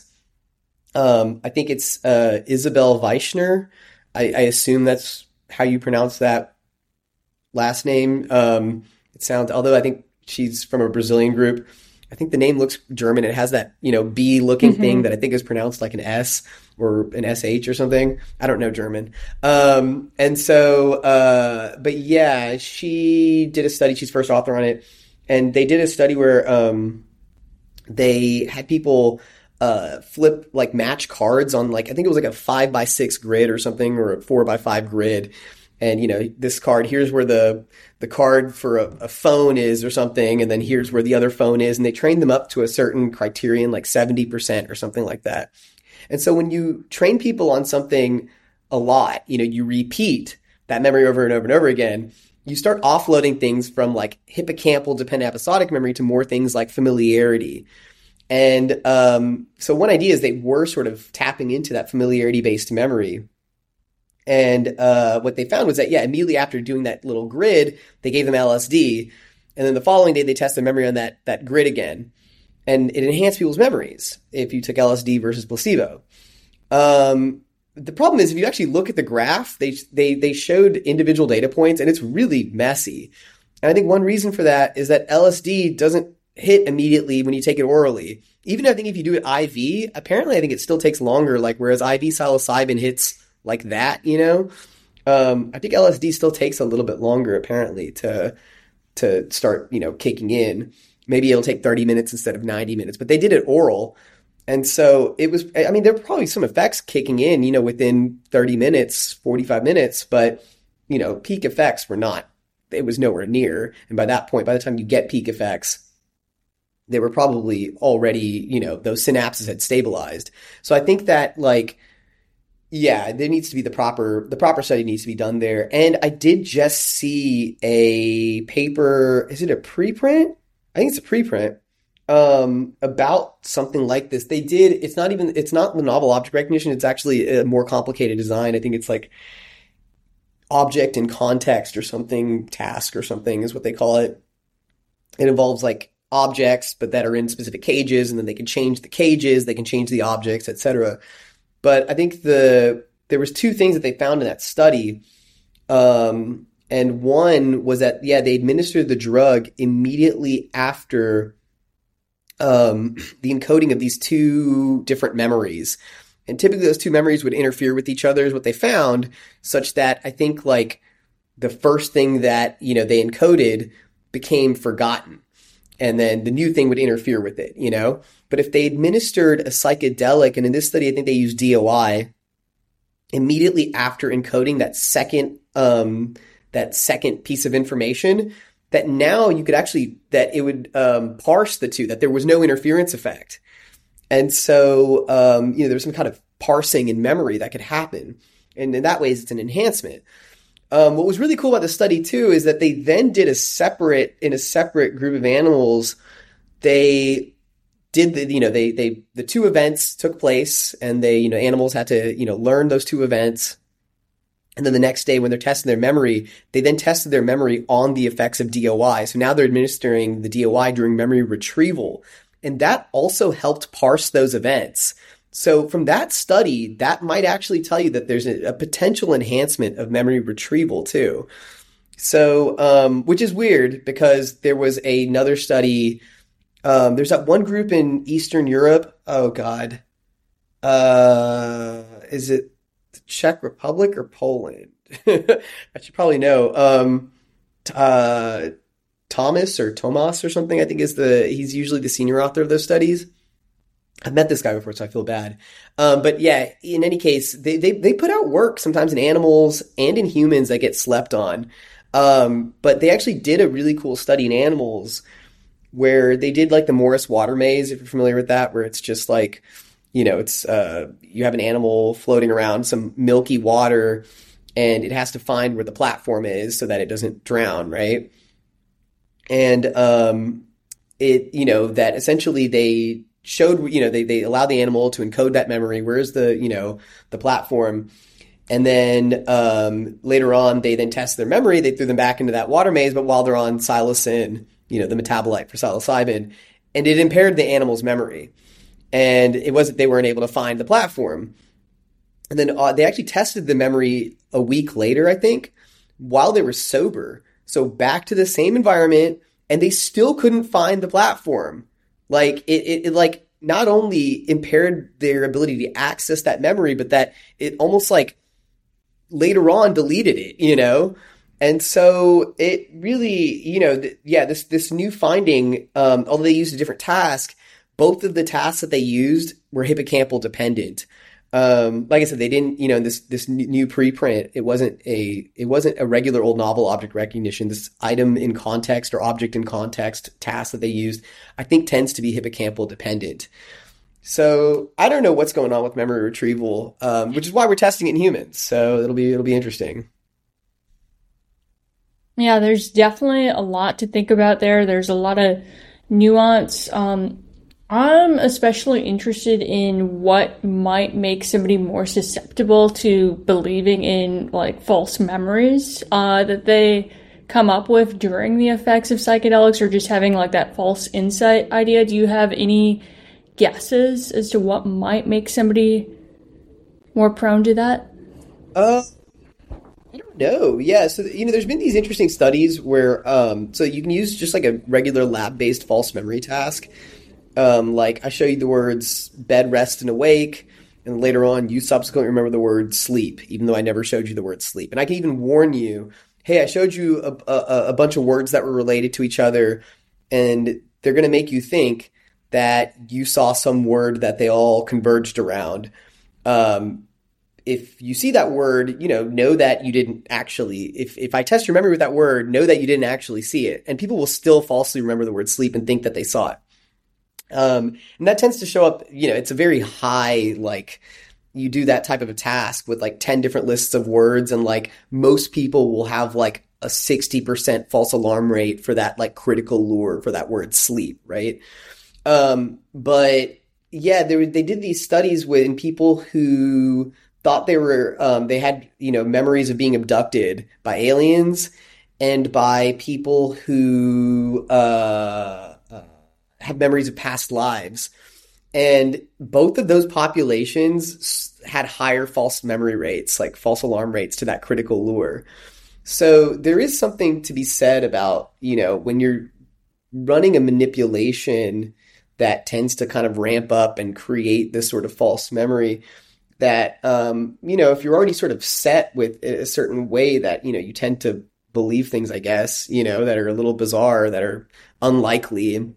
I think it's Isabel Weichner. I assume that's how you pronounce that last name. It sounds, although I think she's from a Brazilian group. I think the name looks German. It has that, B looking thing that I think is pronounced like an S or an SH or something. I don't know German. And so, but yeah, she did a study. She's first author on it. And they did a study where, they had people, flip match cards on I think it was a 5x6 grid or something, or a 4x5 grid. And, this card, here's where the card for a phone is or something. And then here's where the other phone is. And they trained them up to a certain criterion, 70% or something like that. And so when you train people on something a lot, you repeat that memory over and over and over again, you start offloading things from hippocampal dependent episodic memory to more things like familiarity. And so one idea is they were sort of tapping into that familiarity-based memory. And what they found was that, immediately after doing that little grid, they gave them LSD. And then the following day, they tested memory on that grid again. And it enhanced people's memories if you took LSD versus placebo. The problem is, if you actually look at the graph, they showed individual data points, and it's really messy. And I think one reason for that is that LSD doesn't hit immediately when you take it orally. Even I think if you do it IV, apparently I think it still takes longer, whereas IV psilocybin hits like that, I think LSD still takes a little bit longer apparently to start, kicking in. Maybe it'll take 30 minutes instead of 90 minutes, but they did it oral. And so it was, there were probably some effects kicking in, within 30 minutes, 45 minutes, but, peak effects were not, it was nowhere near. And by that point, by the time you get peak effects, they were probably already, those synapses had stabilized. So I think that there needs to be the proper study needs to be done there. And I did just see a paper, is it a preprint? I think it's a preprint, about something like this. It's not the novel object recognition. It's actually a more complicated design. I think it's object in context or something, task or something is what they call it. It involves objects, but that are in specific cages, and then they can change the cages, they can change the objects, etc. But I think there was two things that they found in that study. And one was that, they administered the drug immediately after the encoding of these two different memories. And typically those two memories would interfere with each other is what they found, such that I think the first thing that, they encoded became forgotten. And then the new thing would interfere with it, But if they administered a psychedelic, and in this study, I think they used DOI, immediately after encoding that second piece of information, that now you could actually, that it would parse the two, that there was no interference effect. And so, there's some kind of parsing in memory that could happen. And in that way, it's an enhancement. What was really cool about the study too is that they then did in a separate group of animals, they did the two events took place, and animals had to, learn those two events. And then the next day when they're testing their memory, they then tested their memory on the effects of DOI. So now they're administering the DOI during memory retrieval. And that also helped parse those events. So from that study, that might actually tell you that there's a potential enhancement of memory retrieval too. So, which is weird because there was another study. There's that one group in Eastern Europe. Oh God. Is it the Czech Republic or Poland? I should probably know. Thomas or something, I think he's usually the senior author of those studies. I've met this guy before, so I feel bad. But yeah, in any case, they put out work sometimes in animals and in humans that get slept on. But they actually did a really cool study in animals where they did like the Morris water maze, if you're familiar with that, where it's just like, it's you have an animal floating around some milky water and it has to find where the platform is so that it doesn't drown, right? And that essentially they showed, they allowed the animal to encode that memory. Where's the platform? And then later on, they then test their memory. They threw them back into that water maze, but while they're on psilocin, the metabolite for psilocybin, and it impaired the animal's memory. And it wasn't, they weren't able to find the platform. And then they actually tested the memory a week later, I think, while they were sober. So back to the same environment, and they still couldn't find the platform. Like it like not only impaired their ability to access that memory, but that it almost like later on deleted it. And so it really, this new finding, although they used a different task, both of the tasks that they used were hippocampal dependent. Like I said, they didn't, in this new preprint, it wasn't a regular old novel object recognition. This item in context or object in context task that they used, I think tends to be hippocampal dependent. So I don't know what's going on with memory retrieval, which is why we're testing it in humans. So it'll be interesting. Yeah, there's definitely a lot to think about there. There's a lot of nuance. I'm especially interested in what might make somebody more susceptible to believing in like false memories that they come up with during the effects of psychedelics, or just having like that false insight idea. Do you have any guesses as to what might make somebody more prone to that? I don't know. Yeah. So, there's been these interesting studies where, so you can use just like a regular lab-based false memory task. Like I show you the words bed, rest, and awake, and later on you subsequently remember the word sleep, even though I never showed you the word sleep. And I can even warn you, hey, I showed you a bunch of words that were related to each other, and they're going to make you think that you saw some word that they all converged around. If you see that word, know that you didn't actually, if I test your memory with that word, know that you didn't actually see it. And people will still falsely remember the word sleep and think that they saw it. And that tends to show up, it's a very high, like, you do that type of a task with like 10 different lists of words, and like most people will have like a 60% false alarm rate for that like critical lure for that word sleep, right? But yeah, they did these studies in people who thought they had, memories of being abducted by aliens, and by people who, have memories of past lives. And both of those populations had higher false memory rates, like false alarm rates to that critical lure. So there is something to be said about, when you're running a manipulation that tends to kind of ramp up and create this sort of false memory, that, if you're already sort of set with a certain way that, you tend to believe things, I guess, that are a little bizarre, that are unlikely, and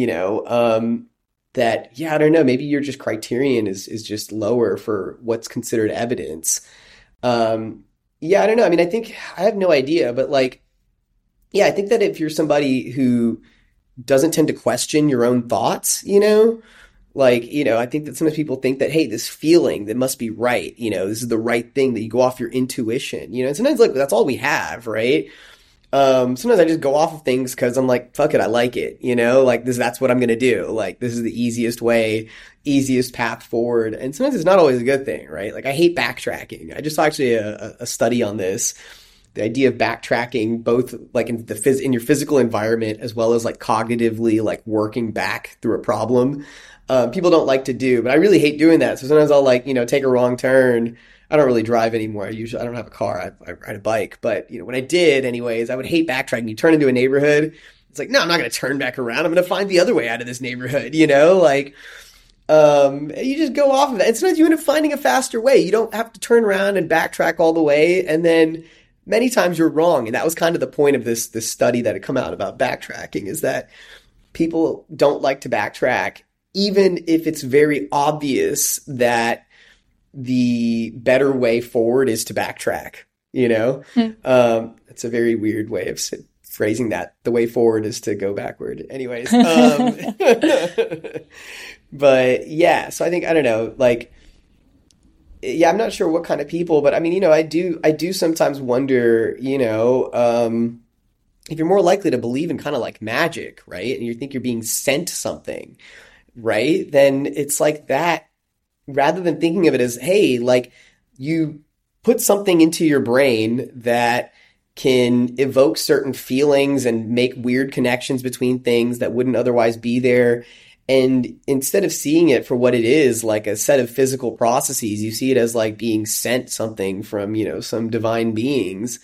that, I don't know, maybe your just criterion is just lower for what's considered evidence. I don't know. I mean, I have no idea, but like, I think that if you're somebody who doesn't tend to question your own thoughts, like, I think that sometimes people think that, hey, this feeling that must be right, this is the right thing, that you go off your intuition, and sometimes like that's all we have, right? Sometimes I just go off of things because I'm like, fuck it, I like it, like that's what I'm going to do. Like, this is the easiest way, easiest path forward. And sometimes it's not always a good thing, right? Like, I hate backtracking. I just saw actually a study on this, the idea of backtracking, both like in your physical environment, as well as like cognitively, like working back through a problem. People don't like to do, but I really hate doing that. So sometimes I'll like, take a wrong turn. I don't really drive anymore. I don't have a car. I ride a bike. But, when I did anyways, I would hate backtracking. You turn into a neighborhood. It's like, no, I'm not going to turn back around. I'm going to find the other way out of this neighborhood, like, you just go off of that. And sometimes you end up finding a faster way. You don't have to turn around and backtrack all the way. And then many times you're wrong. And that was kind of the point of this study that had come out about backtracking, is that people don't like to backtrack. even if it's very obvious that the better way forward is to backtrack, you know? It's a very weird way of phrasing that. The way forward is to go backward. Anyways. But yeah, so I think, I don't know, like, yeah, I'm not sure what kind of people, but I mean, you know, I do sometimes wonder, you know, if you're more likely to believe in kind of like magic, right? And you think you're being sent something, right? Then it's like that, rather than thinking of it as, hey, like you put something into your brain that can evoke certain feelings and make weird connections between things that wouldn't otherwise be there. And instead of seeing it for what it is, like a set of physical processes, you see it as like being sent something from, you know, some divine beings.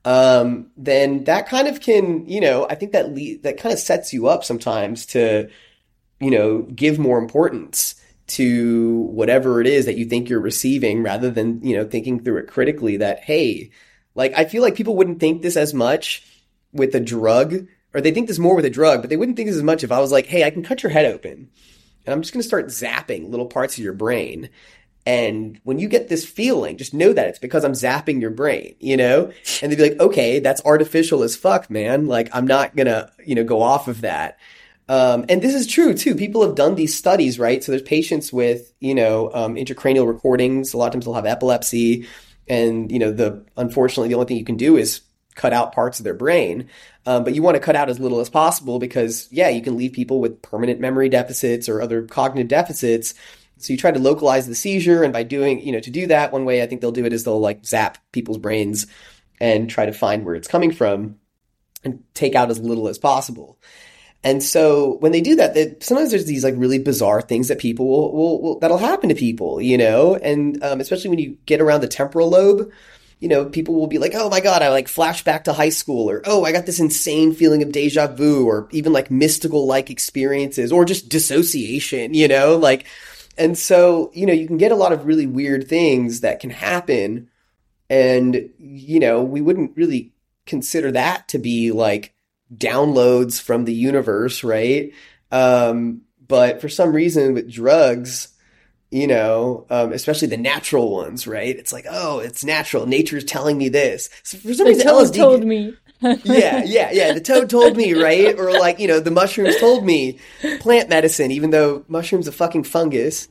Then that kind of can, you know, I think that kind of sets you up sometimes to, you know, give more importance to whatever it is that you think you're receiving, rather than, you know, thinking through it critically that, hey, like, I feel like people wouldn't think this as much with a drug, or they think this more with a drug, but they wouldn't think this as much if I was like, hey, I can cut your head open and I'm just going to start zapping little parts of your brain. And when you get this feeling, just know that it's because I'm zapping your brain, you know? And they'd be like, okay, that's artificial as fuck, man. Like, I'm not going to, you know, go off of that. And this is true too. People have done these studies, right? So there's patients with, you know, intracranial recordings. A lot of times they'll have epilepsy, and, you know, unfortunately, the only thing you can do is cut out parts of their brain. But you want to cut out as little as possible because, yeah, you can leave people with permanent memory deficits or other cognitive deficits. So you try to localize the seizure. And by doing, you know, to do that, one way I think they'll do it is they'll like zap people's brains and try to find where it's coming from and take out as little as possible. And so when they do that, sometimes there's these like really bizarre things that people will that'll happen to people, you know, and especially when you get around the temporal lobe, you know, people will be like, oh my God, I like flash back to high school, or, oh, I got this insane feeling of deja vu, or even like mystical like experiences, or just dissociation, you know, like, and so, you know, you can get a lot of really weird things that can happen. And, you know, we wouldn't really consider that to be like downloads from the universe, right? But for some reason with drugs, you know, especially the natural ones, right? It's like, oh, it's natural. Nature's telling me this. So for some reason, LSD told me. yeah. The toad told me, right? Or like, you know, the mushrooms told me. Plant medicine, even though mushroom's a fucking fungus.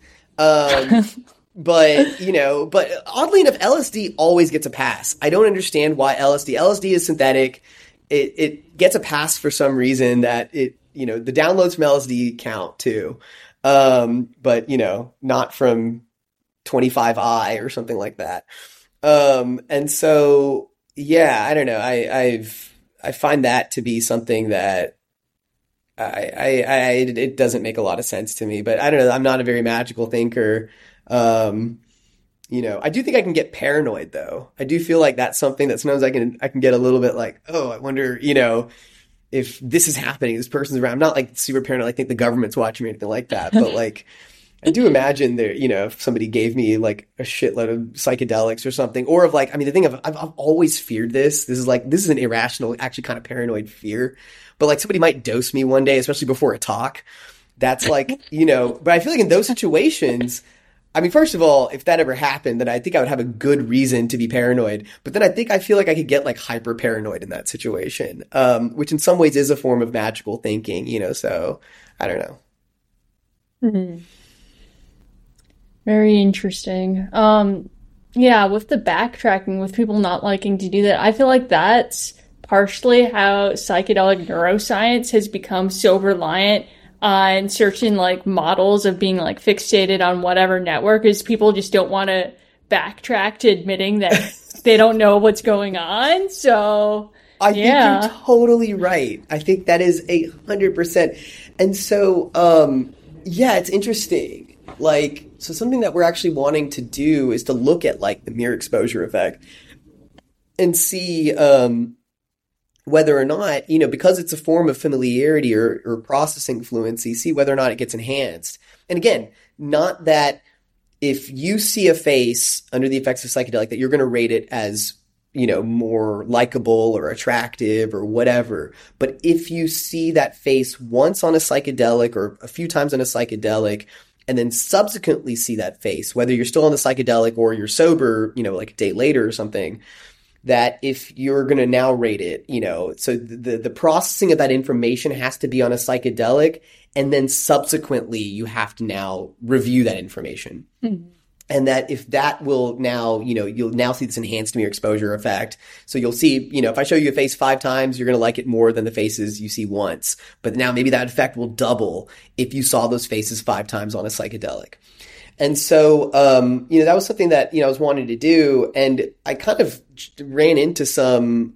But, you know, but oddly enough, LSD always gets a pass. I don't understand why LSD is synthetic. It gets a pass for some reason that you know, the downloads from LSD count too. But, you know, not from 25i or something like that. And so, yeah, I don't know. I find that to be something that it doesn't make a lot of sense to me, but I don't know. I'm not a very magical thinker. You know, I do think I can get paranoid though. I do feel like that's something that sometimes I can get a little bit like, oh, I wonder, you know, if this is happening, this person's around. I'm not like super paranoid. I think the government's watching me or anything like that. But like, I do imagine there, you know, if somebody gave me like a shitload of psychedelics or something, or of like, I mean, the thing I've always feared this. This is an irrational, actually kind of paranoid fear. But like somebody might dose me one day, especially before a talk. That's like, you know, but I feel like in those situations, I mean, first of all, if that ever happened, then I think I would have a good reason to be paranoid. But then I feel like I could get like hyper paranoid in that situation, which in some ways is a form of magical thinking, you know, so I don't know. Mm-hmm. Very interesting. Yeah, with the backtracking, with people not liking to do that, I feel like that's partially how psychedelic neuroscience has become so reliant on certain like models of being like fixated on whatever network, is people just don't want to backtrack to admitting that they don't know what's going on. So I think you're totally right. I think that is 100%. And so, yeah, it's interesting. Like, so something that we're actually wanting to do is to look at like the mere exposure effect and see, whether or not, you know, because it's a form of familiarity or processing fluency, see whether or not it gets enhanced. And again, not that if you see a face under the effects of psychedelic that you're going to rate it as more likable or attractive or whatever. But if you see that face once on a psychedelic or a few times on a psychedelic, and then subsequently see that face, whether you're still on the psychedelic or you're sober, like a day later or something, that if you're going to now rate it, so the processing of that information has to be on a psychedelic, and then subsequently you have to now review that information. Mm-hmm. And that if that will now, you'll now see this enhanced mere exposure effect. So you'll see, if I show you a face 5 times, you're going to like it more than the faces you see once. But now maybe that effect will double if you saw those faces 5 times on a psychedelic. And so, that was something that, I was wanting to do. And I kind of ran into some,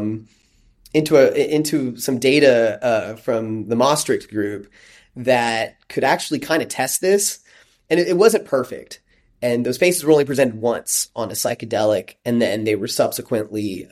into some data, from the Maastricht group that could actually kind of test this. And it wasn't perfect. And those faces were only presented once on a psychedelic, and then they were subsequently,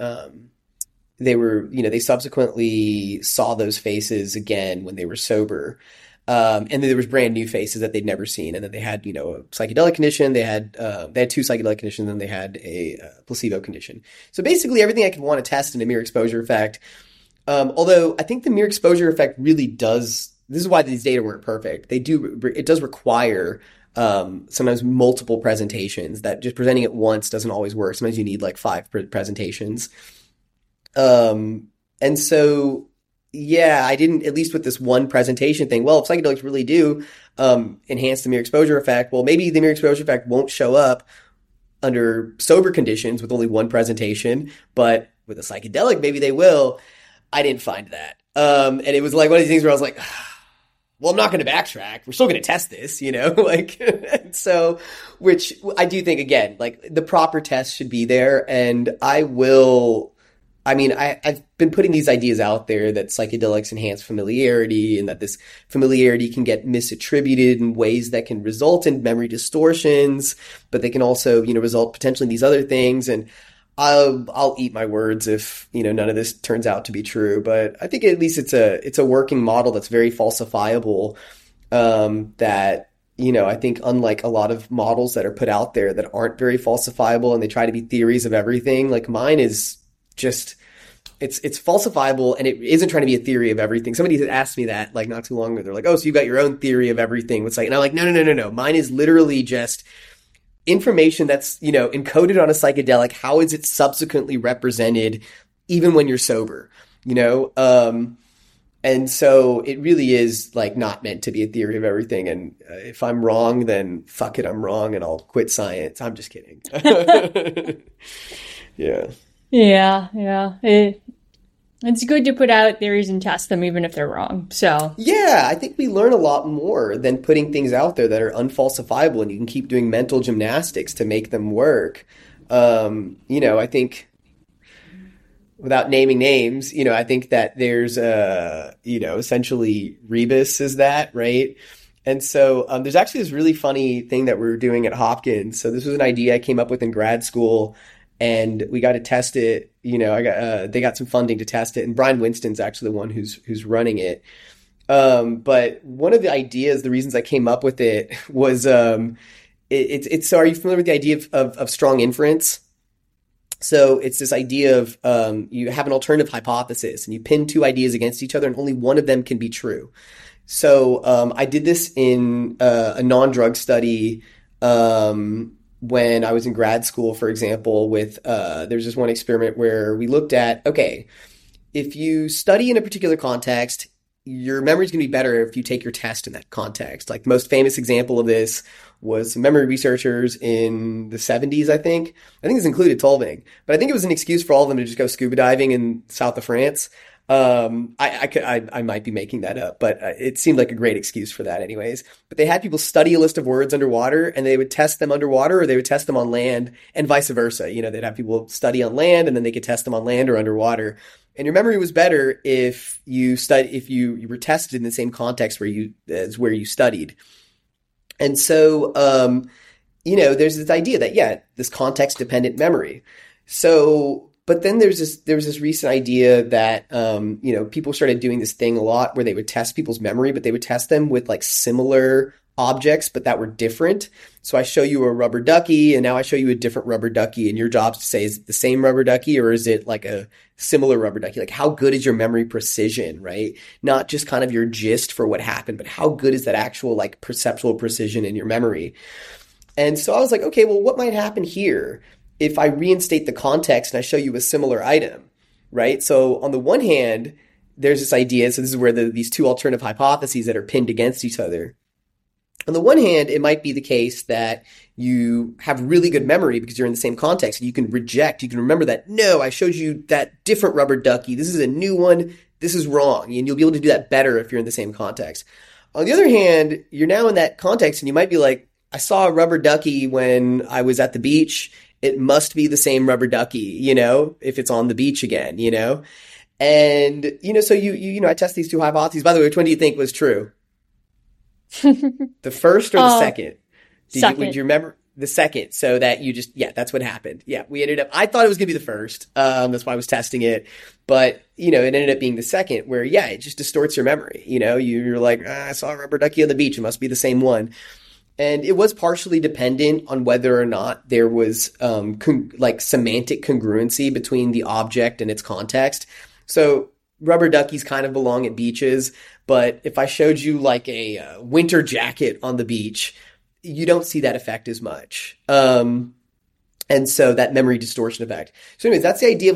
they subsequently saw those faces again when they were sober. And then there was brand new faces that they'd never seen. And then they had, a psychedelic condition. They had 2 psychedelic conditions, and then they had a placebo condition. So basically everything I could want to test in a mere exposure effect. Although I think the mere exposure effect really does, this is why these data weren't perfect. It does require, sometimes multiple presentations. That just presenting it once doesn't always work. Sometimes you need like 5 presentations. And so, yeah, I didn't, at least with this one presentation thing, well, if psychedelics really do, enhance the mere exposure effect, well, maybe the mere exposure effect won't show up under sober conditions with only one presentation, but with a psychedelic, maybe they will. I didn't find that. And it was like one of these things where I was like, well, I'm not going to backtrack. We're still going to test this, so, which I do think, again, like the proper test should be there. And I've been putting these ideas out there that psychedelics enhance familiarity, and that this familiarity can get misattributed in ways that can result in memory distortions, but they can also, result potentially in these other things. And I'll eat my words if, none of this turns out to be true, but I think at least it's a working model that's very falsifiable, that, I think unlike a lot of models that are put out there that aren't very falsifiable and they try to be theories of everything, like mine is just, it's falsifiable, and it isn't trying to be a theory of everything. Somebody had asked me that like not too long ago. They're like, oh, so you've got your own theory of everything. It's like, and I'm like, no. Mine is literally just information that's, encoded on a psychedelic. How is it subsequently represented even when you're sober, and so it really is like not meant to be a theory of everything. And if I'm wrong, then fuck it, I'm wrong, and I'll quit science. I'm just kidding. Yeah. Yeah. It's good to put out theories and test them even if they're wrong. So yeah, I think we learn a lot more than putting things out there that are unfalsifiable, and you can keep doing mental gymnastics to make them work. I think without naming names, I think that there's essentially Rebus is that, right? And so there's actually this really funny thing that we're doing at Hopkins. So this was an idea I came up with in grad school, and we got to test it. They got some funding to test it, and Brian Winston's actually the one who's running it. But one of the ideas, the reasons I came up with it was, so are you familiar with the idea of strong inference? So it's this idea of, you have an alternative hypothesis and you pin 2 ideas against each other and only one of them can be true. So, I did this in a non-drug study, when I was in grad school, for example, with, there's this one experiment where we looked at, okay, if you study in a particular context, your memory's going to be better if you take your test in that context. Like the most famous example of this was some memory researchers in the 70s, I think. I think this included Tolving, but I think it was an excuse for all of them to just go scuba diving in south of France. I might be making that up, but it seemed like a great excuse for that anyways. But they had people study a list of words underwater, and they would test them underwater, or they would test them on land, and vice versa. They'd have people study on land, and then they could test them on land or underwater. And your memory was better if you were tested in the same context where you studied. And so, there's this idea that, this context dependent memory. So, but then there was this recent idea that, people started doing this thing a lot where they would test people's memory, but they would test them with like similar objects, but that were different. So I show you a rubber ducky, and now I show you a different rubber ducky, and your job is to say, is it the same rubber ducky or is it like a similar rubber ducky? Like, how good is your memory precision, right? Not just kind of your gist for what happened, but how good is that actual like perceptual precision in your memory? And so I was like, okay, well, what might happen here if I reinstate the context and I show you a similar item, right? So on the one hand, there's this idea, so this is where these two alternative hypotheses that are pinned against each other. On the one hand, it might be the case that you have really good memory because you're in the same context and you can remember that, no, I showed you that different rubber ducky. This is a new one. This is wrong. And you'll be able to do that better if you're in the same context. On the other hand, you're now in that context and you might be like, I saw a rubber ducky when I was at the beach. It must be the same rubber ducky, if it's on the beach again, And, so I test these two hypotheses. By the way, which one do you think was true? The first or the second? Second. Would you remember the second? So that that's what happened. Yeah, I thought it was going to be the first. That's why I was testing it. But, it ended up being the second where, it just distorts your memory. You're like, I saw a rubber ducky on the beach. It must be the same one. And it was partially dependent on whether or not there was semantic congruency between the object and its context. So rubber duckies kind of belong at beaches, but if I showed you like a winter jacket on the beach, you don't see that effect as much. And so that memory distortion effect. So anyways, that's the idea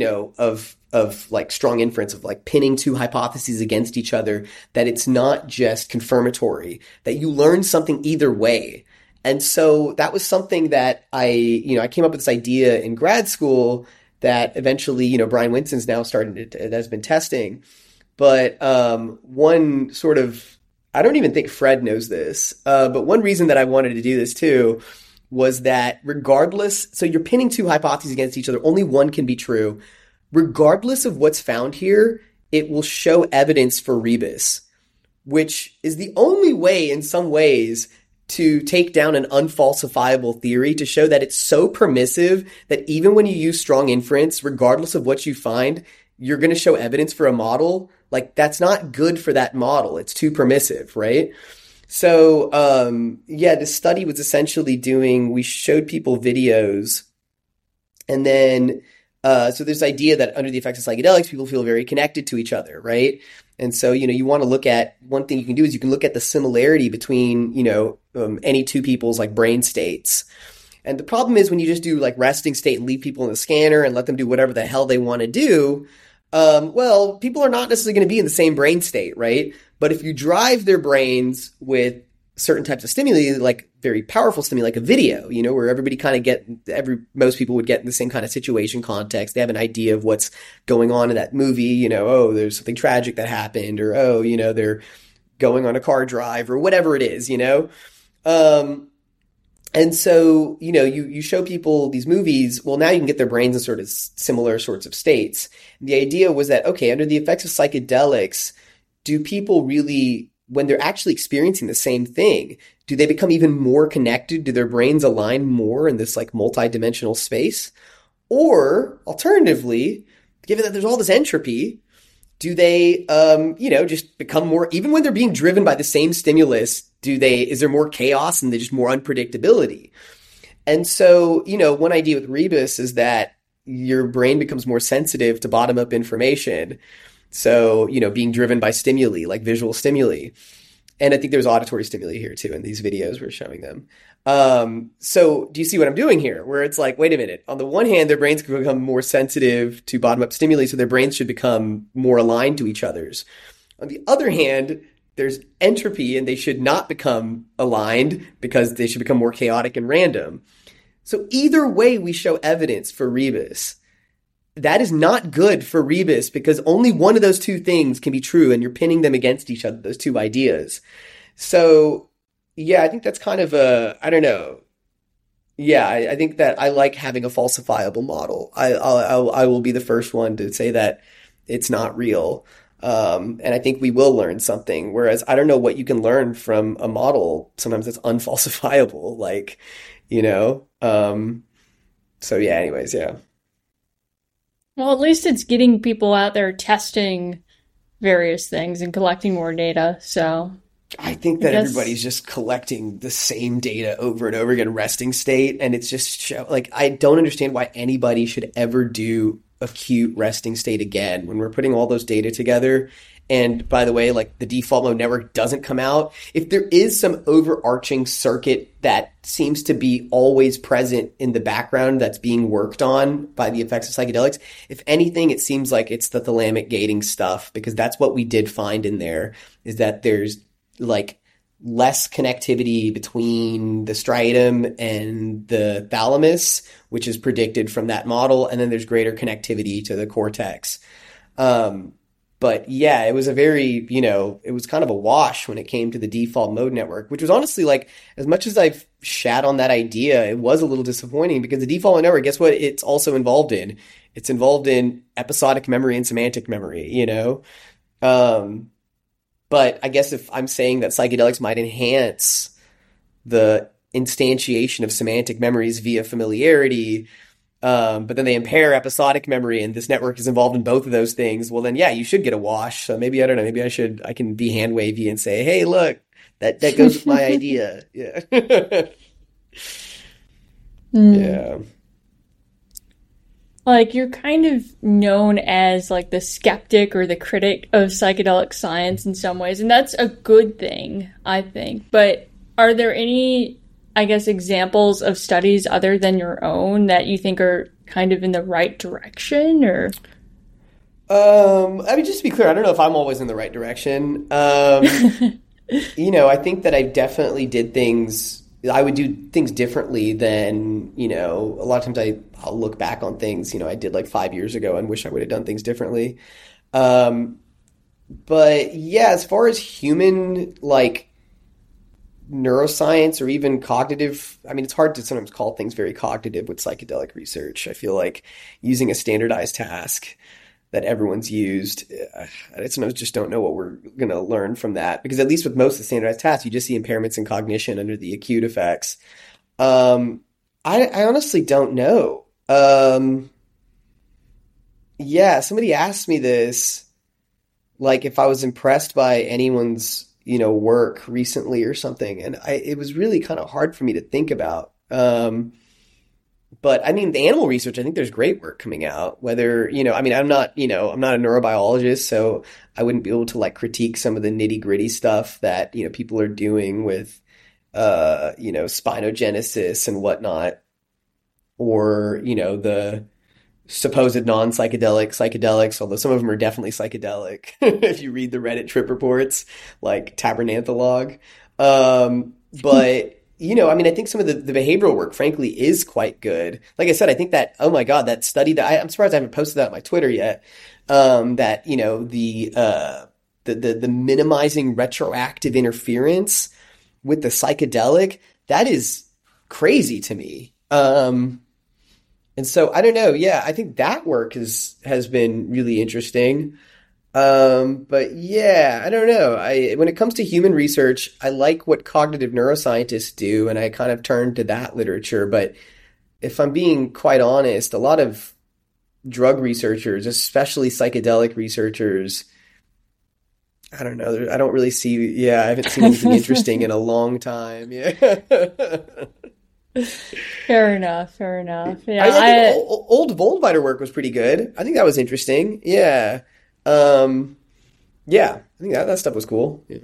of like strong inference, of like pinning two hypotheses against each other, that it's not just confirmatory, that you learn something either way. And so that was something that I came up with this idea in grad school that eventually, Brian Winston's now has been testing. But one sort of, I don't even think Fred knows this, but one reason that I wanted to do this too was that regardless, so you're pinning two hypotheses against each other, only one can be true. Regardless of what's found here, it will show evidence for rebus, which is the only way in some ways to take down an unfalsifiable theory, to show that it's so permissive that even when you use strong inference, regardless of what you find, you're going to show evidence for a model. Like, that's not good for that model. It's too permissive, right? So, the study was essentially we showed people videos, and then, so there's the idea that under the effects of psychedelics, people feel very connected to each other, right? And so, you want to look at, one thing you can do is you can look at the similarity between, any two people's like brain states. And the problem is when you just do like resting state and leave people in the scanner and let them do whatever the hell they want to do, people are not necessarily going to be in the same brain state, right? But if you drive their brains with certain types of stimuli, like very powerful stimuli, like a video, where everybody kind of most people would get in the same kind of situation context. They have an idea of what's going on in that movie, there's something tragic that happened, or, they're going on a car drive, or whatever it is, and so, you show people these movies, well, now you can get their brains in sort of similar sorts of states. The idea was that, okay, under the effects of psychedelics, do people really, when they're actually experiencing the same thing, do they become even more connected? Do their brains align more in this like multi-dimensional space? Or alternatively, given that there's all this entropy, do they, just become more, even when they're being driven by the same stimulus, is there more chaos and just more unpredictability? And so, one idea with rebus is that your brain becomes more sensitive to bottom-up information. So, being driven by stimuli, like visual stimuli. And I think there's auditory stimuli here too in these videos we're showing them. So do you see what I'm doing here? Where it's like, wait a minute. On the one hand, their brains can become more sensitive to bottom-up stimuli, so their brains should become more aligned to each other's. On the other hand, there's entropy and they should not become aligned because they should become more chaotic and random. So either way, we show evidence for rebus. That is not good for rebus because only one of those two things can be true and you're pinning them against each other, those two ideas. So, I think that's kind of I don't know. I think that I like having a falsifiable model. I will be the first one to say that it's not real. And I think we will learn something. Whereas I don't know what you can learn from a model. Sometimes it's unfalsifiable, anyways. Well, at least it's getting people out there testing various things and collecting more data. So I think I that guess. everybody's just collecting the same data over and over again, resting state, and it's just like I don't understand why anybody should ever do acute resting state again when we're putting all those data together. And by the way, like the default mode network doesn't come out. If there is some overarching circuit that seems to be always present in the background that's being worked on by the effects of psychedelics, if anything, it seems like it's the thalamic gating stuff, because that's what we did find in there, is that there's like less connectivity between the striatum and the thalamus, which is predicted from that model. And then there's greater connectivity to the cortex. But yeah, it was a very, it was kind of a wash when it came to the default mode network, which was honestly like, as much as I've shat on that idea, it was a little disappointing because the default mode network, guess what it's also involved in? It's involved in episodic memory and semantic memory, But I guess if I'm saying that psychedelics might enhance the instantiation of semantic memories via familiarity, but then they impair episodic memory, and this network is involved in both of those things, well then, yeah, you should get a wash. So maybe, I don't know, maybe I can be hand wavy and say, hey, look, that goes with my idea. Yeah. Yeah. Like, you're kind of known as like the skeptic or the critic of psychedelic science in some ways, and that's a good thing, I think. But are there any, I guess, examples of studies other than your own that you think are kind of in the right direction, or? I mean, just to be clear, I don't know if I'm always in the right direction. I think that I definitely I would do things differently than, a lot of times I'll look back on things, I did like 5 years ago and wish I would have done things differently. But yeah, as far as human, like, neuroscience or even cognitive, I mean, it's hard to sometimes call things very cognitive with psychedelic research. I feel like using a standardized task that everyone's used, I sometimes just don't know what we're going to learn from that, because at least with most of the standardized tasks, you just see impairments in cognition under the acute effects. I honestly don't know. Yeah, somebody asked me this, like if I was impressed by anyone's, work recently or something. And it was really kind of hard for me to think about. But I mean, the animal research, I think there's great work coming out, whether, I mean, I'm not a neurobiologist, so I wouldn't be able to like critique some of the nitty gritty stuff that, people are doing with, spinogenesis and whatnot, or, the supposed non-psychedelic psychedelics, although some of them are definitely psychedelic. If you read the Reddit trip reports, like Tabernanthalog. But I mean, I think some of the behavioral work, frankly, is quite good. Like I said, I think that, oh my God, that study that I'm surprised I haven't posted that on my Twitter yet. That, the minimizing retroactive interference with the psychedelic, that is crazy to me. And so I don't know. Yeah, I think that work has been really interesting. But yeah, I don't know. When it comes to human research, I like what cognitive neuroscientists do, and I kind of turn to that literature. But if I'm being quite honest, a lot of drug researchers, especially psychedelic researchers, I don't know. I don't really see, I haven't seen anything interesting in a long time. Yeah. Fair enough. Yeah, I think old Voldviter work was pretty good. I think that was interesting. Yeah. Yeah, I think that stuff was cool. Yeah.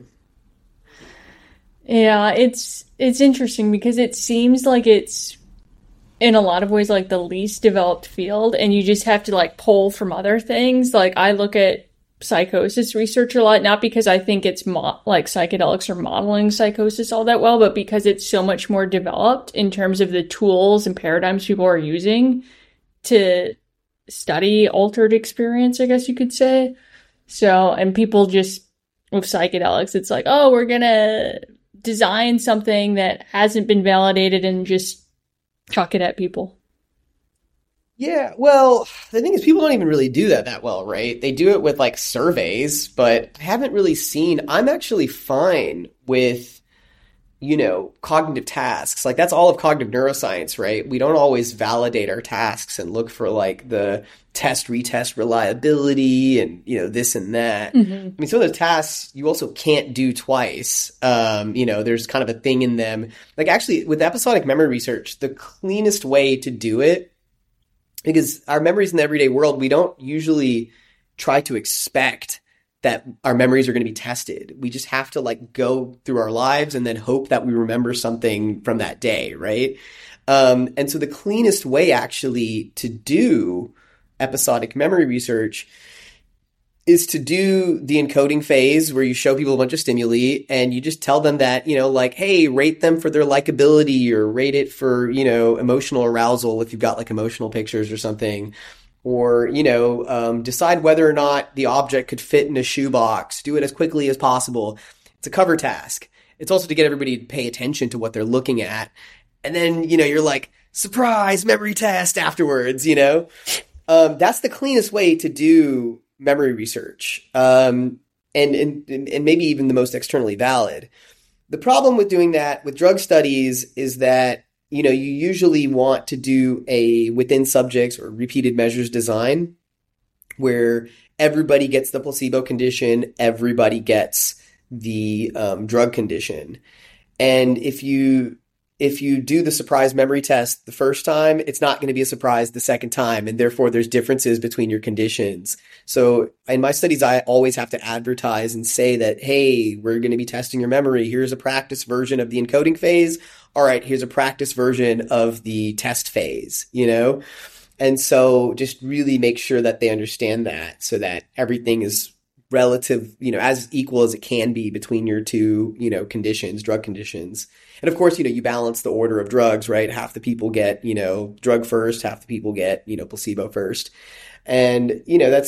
Yeah, it's interesting because it seems like it's in a lot of ways like the least developed field, and you just have to like pull from other things. Like I look at psychosis research a lot, not because I think it's like psychedelics are modeling psychosis all that well, but because it's so much more developed in terms of the tools and paradigms people are using to study altered experience, I guess you could say. So, and people just, with psychedelics, it's like, oh, we're gonna design something that hasn't been validated and just chuck it at people. Yeah, well, the thing is, people don't even really do that well, right? They do it with like surveys, but I haven't really seen. I'm actually fine with cognitive tasks. Like that's all of cognitive neuroscience, right? We don't always validate our tasks and look for like the test, retest reliability and, this and that. Mm-hmm. I mean, some of the tasks you also can't do twice. There's kind of a thing in them. Like actually with episodic memory research, the cleanest way to do it, because our memories in the everyday world, we don't usually try to expect that our memories are going to be tested. We just have to like go through our lives and then hope that we remember something from that day, right? And so the cleanest way actually to do episodic memory research is to do the encoding phase where you show people a bunch of stimuli and you just tell them that, hey, rate them for their likability or rate it for, emotional arousal if you've got like emotional pictures or something. Or, decide whether or not the object could fit in a shoebox. Do it as quickly as possible. It's a cover task. It's also to get everybody to pay attention to what they're looking at. And then, you're like, surprise, memory test afterwards, That's the cleanest way to do memory research. And maybe even the most externally valid. The problem with doing that with drug studies is that you usually want to do a within subjects or repeated measures design where everybody gets the placebo condition, everybody gets the drug condition. And if you do the surprise memory test the first time, it's not going to be a surprise the second time. And therefore there's differences between your conditions. So in my studies, I always have to advertise and say that, hey, we're going to be testing your memory. Here's a practice version of the encoding phase. All right, here's a practice version of the test phase, And so just really make sure that they understand that so that everything is relative, as equal as it can be between your two, conditions, drug conditions. And of course, you balance the order of drugs, right? Half the people get, drug first, half the people get, placebo first. And,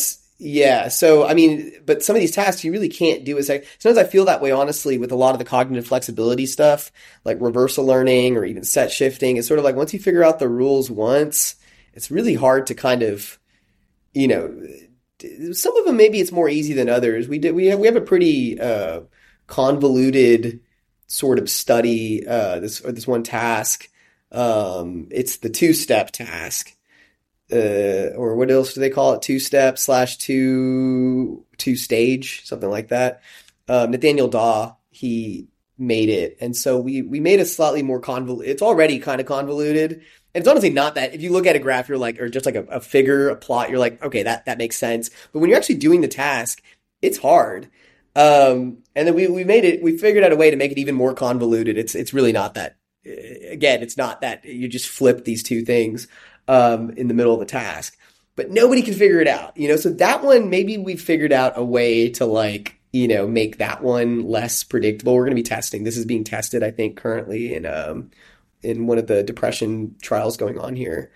yeah. So, I mean, but some of these tasks you really can't do. Sometimes I feel that way, honestly, with a lot of the cognitive flexibility stuff, like reversal learning or even set shifting. It's sort of like once you figure out the rules once, it's really hard to kind of, some of them, maybe it's more easy than others. We have a pretty, convoluted sort of study, this one task. It's the 2-step task. Or what else do they call it? 2-step / two-stage, something like that. Nathaniel Daw, he made it. And so we made it slightly more convoluted. It's already kind of convoluted. And it's honestly not that. If you look at a graph, you're like, or just like a figure, a plot, you're like, okay, that makes sense. But when you're actually doing the task, it's hard. And then we figured out a way to make it even more convoluted. It's really not that. Again, it's not that you just flip these two things in the middle of the task, but nobody can figure it out, so that one, maybe we've figured out a way to like, make that one less predictable. We're going to be testing. This is being tested, I think, currently in one of the depression trials going on here.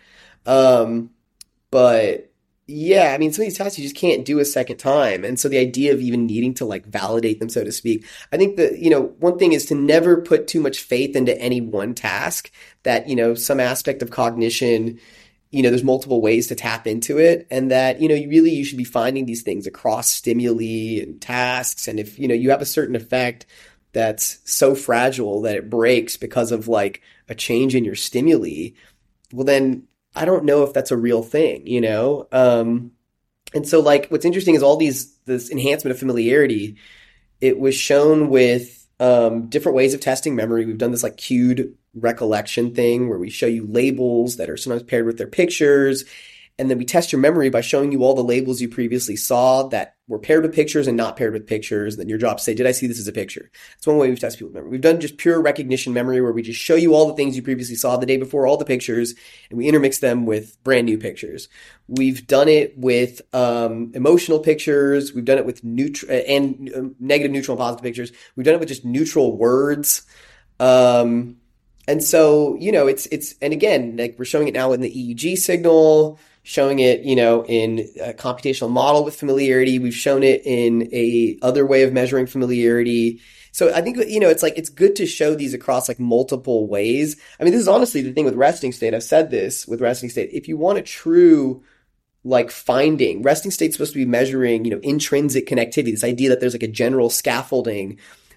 But yeah, I mean, some of these tasks you just can't do a second time. And so the idea of even needing to like validate them, so to speak, I think that, one thing is to never put too much faith into any one task that, some aspect of cognition, there's multiple ways to tap into it, and that, you should be finding these things across stimuli and tasks. And if, you have a certain effect that's so fragile that it breaks because of like a change in your stimuli, well, then I don't know if that's a real thing, and so like what's interesting is all this enhancement of familiarity. It was shown with different ways of testing memory. We've done this like cued recollection thing where we show you labels that are sometimes paired with their pictures. And then we test your memory by showing you all the labels you previously saw that were paired with pictures and not paired with pictures. Then your job to say, did I see this as a picture? That's one way we've tested people's memory. We've done just pure recognition memory where we just show you all the things you previously saw the day before, all the pictures, and we intermix them with brand new pictures. We've done it with emotional pictures. We've done it with negative, neutral, and positive pictures. We've done it with just neutral words. And so, and again, like we're showing it now in the EEG signal, showing it, in a computational model with familiarity. We've shown it in a other way of measuring familiarity. So I think, it's like, it's good to show these across like multiple ways. I mean, this is honestly the thing with resting state. I've said this with resting state. If you want a true like finding, resting state's supposed to be measuring, intrinsic connectivity, this idea that there's like a general scaffolding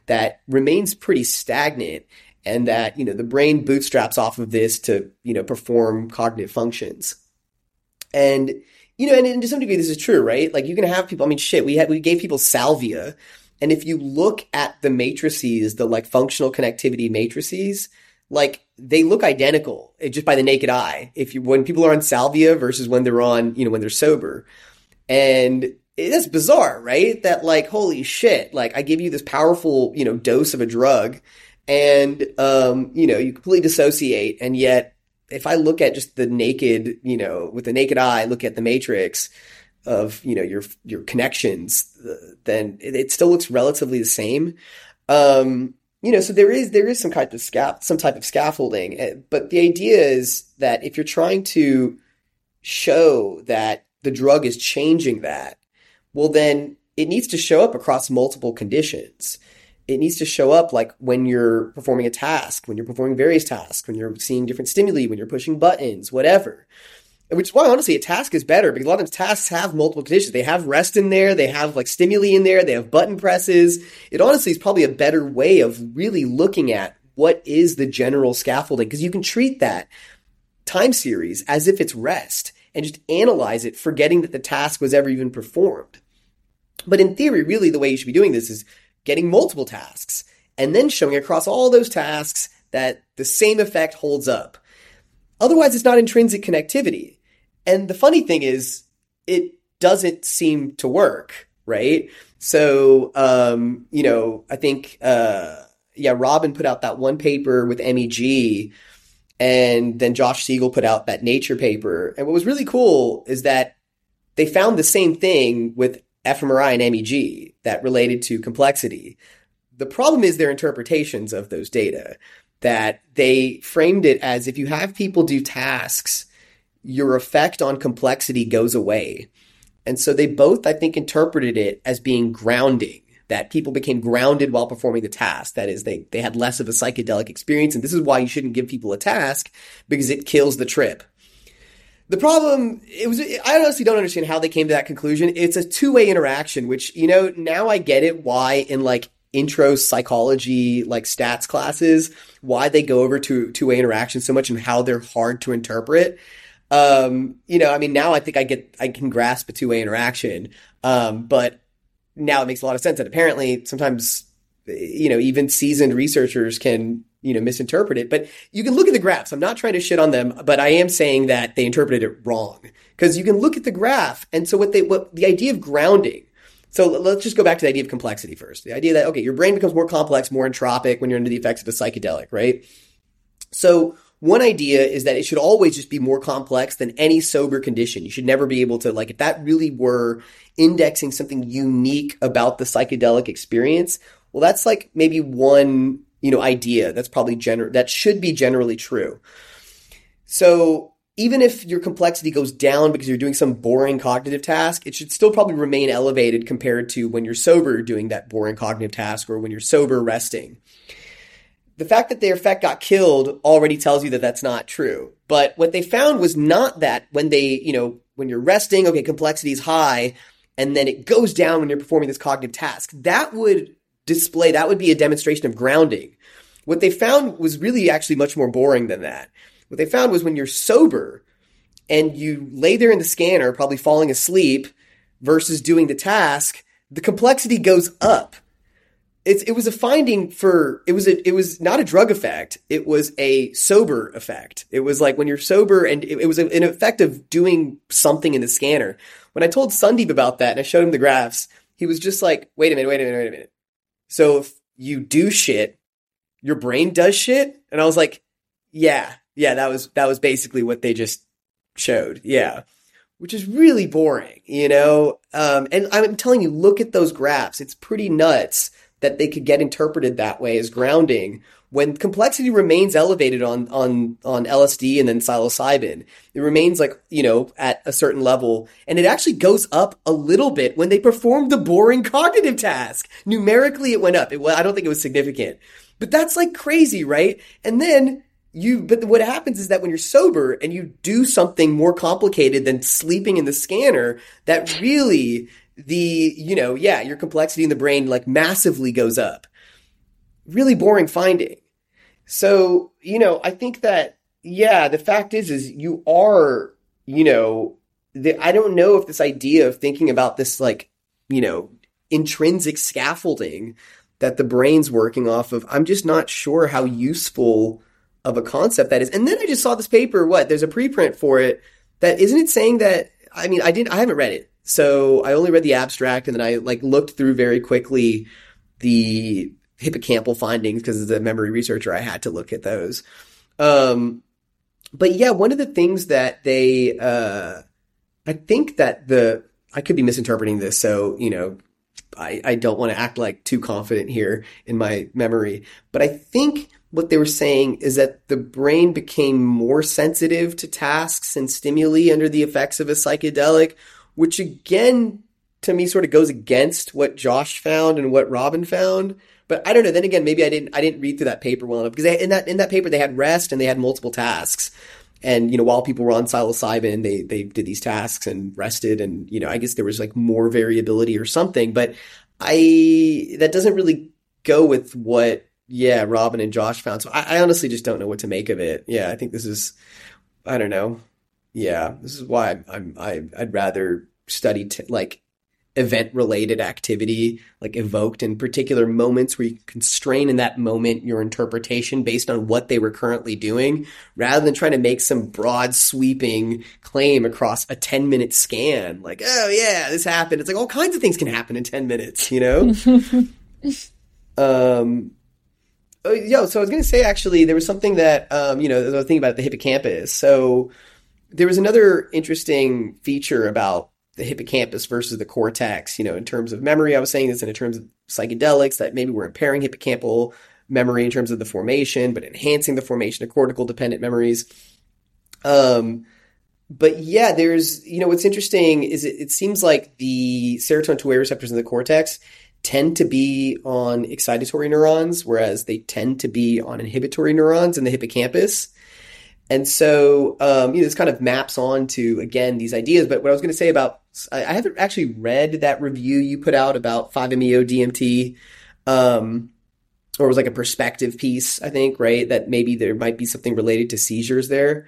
that remains pretty stagnant, and that, the brain bootstraps off of this to, perform cognitive functions. And, and to some degree, this is true, right? Like, you can have people, we gave people salvia. And if you look at the matrices, the like functional connectivity matrices, like they look identical just by the naked eye. When people are on salvia versus when they're on, when they're sober. And it's bizarre, right? That like, holy shit, like I give you this powerful, dose of a drug and, you completely dissociate. And yet if I look at just the naked, with the naked eye, look at the matrix of, your connections, then it still looks relatively the same. So there is some type of scaffolding, but the idea is that if you're trying to show that the drug is changing that, well, then it needs to show up across multiple conditions. It needs to show up like when you're performing a task, when you're performing various tasks, when you're seeing different stimuli, when you're pushing buttons, whatever. Which is why, honestly, a task is better, because a lot of times tasks have multiple conditions. They have rest in there, they have like stimuli in there, they have button presses. It honestly is probably a better way of really looking at what is the general scaffolding, because you can treat that time series as if it's rest and just analyze it, forgetting that the task was ever even performed. But in theory, really the way you should be doing this is getting multiple tasks and then showing across all those tasks that the same effect holds up. Otherwise, it's not intrinsic connectivity. And the funny thing is, it doesn't seem to work, right? So, I think, Robin put out that one paper with MEG, and then Josh Siegel put out that Nature paper. And what was really cool is that they found the same thing with fMRI and MEG that related to complexity. The problem is their interpretations of those data, that they framed it as if you have people do tasks, your effect on complexity goes away. And so they both, I think, interpreted it as being grounding, that people became grounded while performing the task. That is, they had less of a psychedelic experience. And this is why you shouldn't give people a task, because it kills the trip. The problem, I honestly don't understand how they came to that conclusion. It's a two-way interaction, which, now I get it why in like intro psychology, like stats classes, why they go over to two-way interaction so much and how they're hard to interpret. Now I think I can grasp a two-way interaction. But now it makes a lot of sense that apparently sometimes, even seasoned researchers can, misinterpret it. But you can look at the graphs. I'm not trying to shit on them, but I am saying that they interpreted it wrong, because you can look at the graph. And so what the idea of grounding. So let's just go back to the idea of complexity first. The idea that, okay, your brain becomes more complex, more entropic when you're under the effects of a psychedelic, right? So one idea is that it should always just be more complex than any sober condition. You should never be able to, like, if that really were indexing something unique about the psychedelic experience, well, that's like maybe one, idea that's probably that should be generally true. So even if your complexity goes down because you're doing some boring cognitive task, it should still probably remain elevated compared to when you're sober doing that boring cognitive task, or when you're sober resting. The fact that their effect got killed already tells you that that's not true. But what they found was not that when when you're resting, okay, complexity is high, and then it goes down when you're performing this cognitive task. That would be a demonstration of grounding. What they found was really actually much more boring than that. What they found was when you're sober and you lay there in the scanner, probably falling asleep, versus doing the task, the complexity goes up. It was a finding it was not a drug effect. It was a sober effect. It was like when you're sober, and it was an effect of doing something in the scanner. When I told Sandeep about that and I showed him the graphs, he was just like, wait a minute. So if you do shit, your brain does shit? And I was like, yeah, that was basically what they just showed. Yeah. Which is really boring, and I'm telling you, look at those graphs. It's pretty nuts that they could get interpreted that way as grounding when complexity remains elevated on LSD and then psilocybin. It remains like, at a certain level, and it actually goes up a little bit when they perform the boring cognitive task. Numerically, it went up. I don't think it was significant, but that's like crazy, right? And then but what happens is that when you're sober and you do something more complicated than sleeping in the scanner, that really your complexity in the brain like massively goes up. really boring finding. So, I think that, yeah, the fact is you are, I don't know if this idea of thinking about this, like, intrinsic scaffolding that the brain's working off of, I'm just not sure how useful of a concept that is. And then I just saw this paper, there's a preprint for it that, isn't it saying that, I haven't read it. So I only read the abstract, and then I looked through very quickly the hippocampal findings because as a memory researcher, I had to look at those. But yeah, one of the things that they, I think that I could be misinterpreting this. So, I don't want to act like too confident here in my memory, but I think what they were saying is that the brain became more sensitive to tasks and stimuli under the effects of a psychedelic, which again, to me, sort of goes against what Josh found and what Robin found. But I don't know. Then again, maybe I didn't read through that paper well enough, because in that paper they had rest and they had multiple tasks. And, while people were on psilocybin, they did these tasks and rested, and, I guess there was like more variability or something, but that doesn't really go with what, Robin and Josh found. So I honestly just don't know what to make of it. Yeah, I think this is, I don't know. Yeah, this is why I'd rather study event-related activity, like evoked in particular moments where you constrain in that moment your interpretation based on what they were currently doing, rather than trying to make some broad sweeping claim across a 10-minute scan. Like, oh yeah, this happened. It's like all kinds of things can happen in 10 minutes, So I was going to say, actually, there was something that, I was thinking about the hippocampus. So there was another interesting feature about the hippocampus versus the cortex, in terms of memory. I was saying this, and in terms of psychedelics, that maybe we're impairing hippocampal memory in terms of the formation, but enhancing the formation of cortical dependent memories. But yeah, there's, what's interesting is it seems like the serotonin 2A receptors in the cortex tend to be on excitatory neurons, whereas they tend to be on inhibitory neurons in the hippocampus. And so, this kind of maps on to, again, these ideas. But what I was going to say about, I haven't actually read that review you put out about 5-MeO DMT, or it was like a perspective piece, I think, right? That maybe there might be something related to seizures there.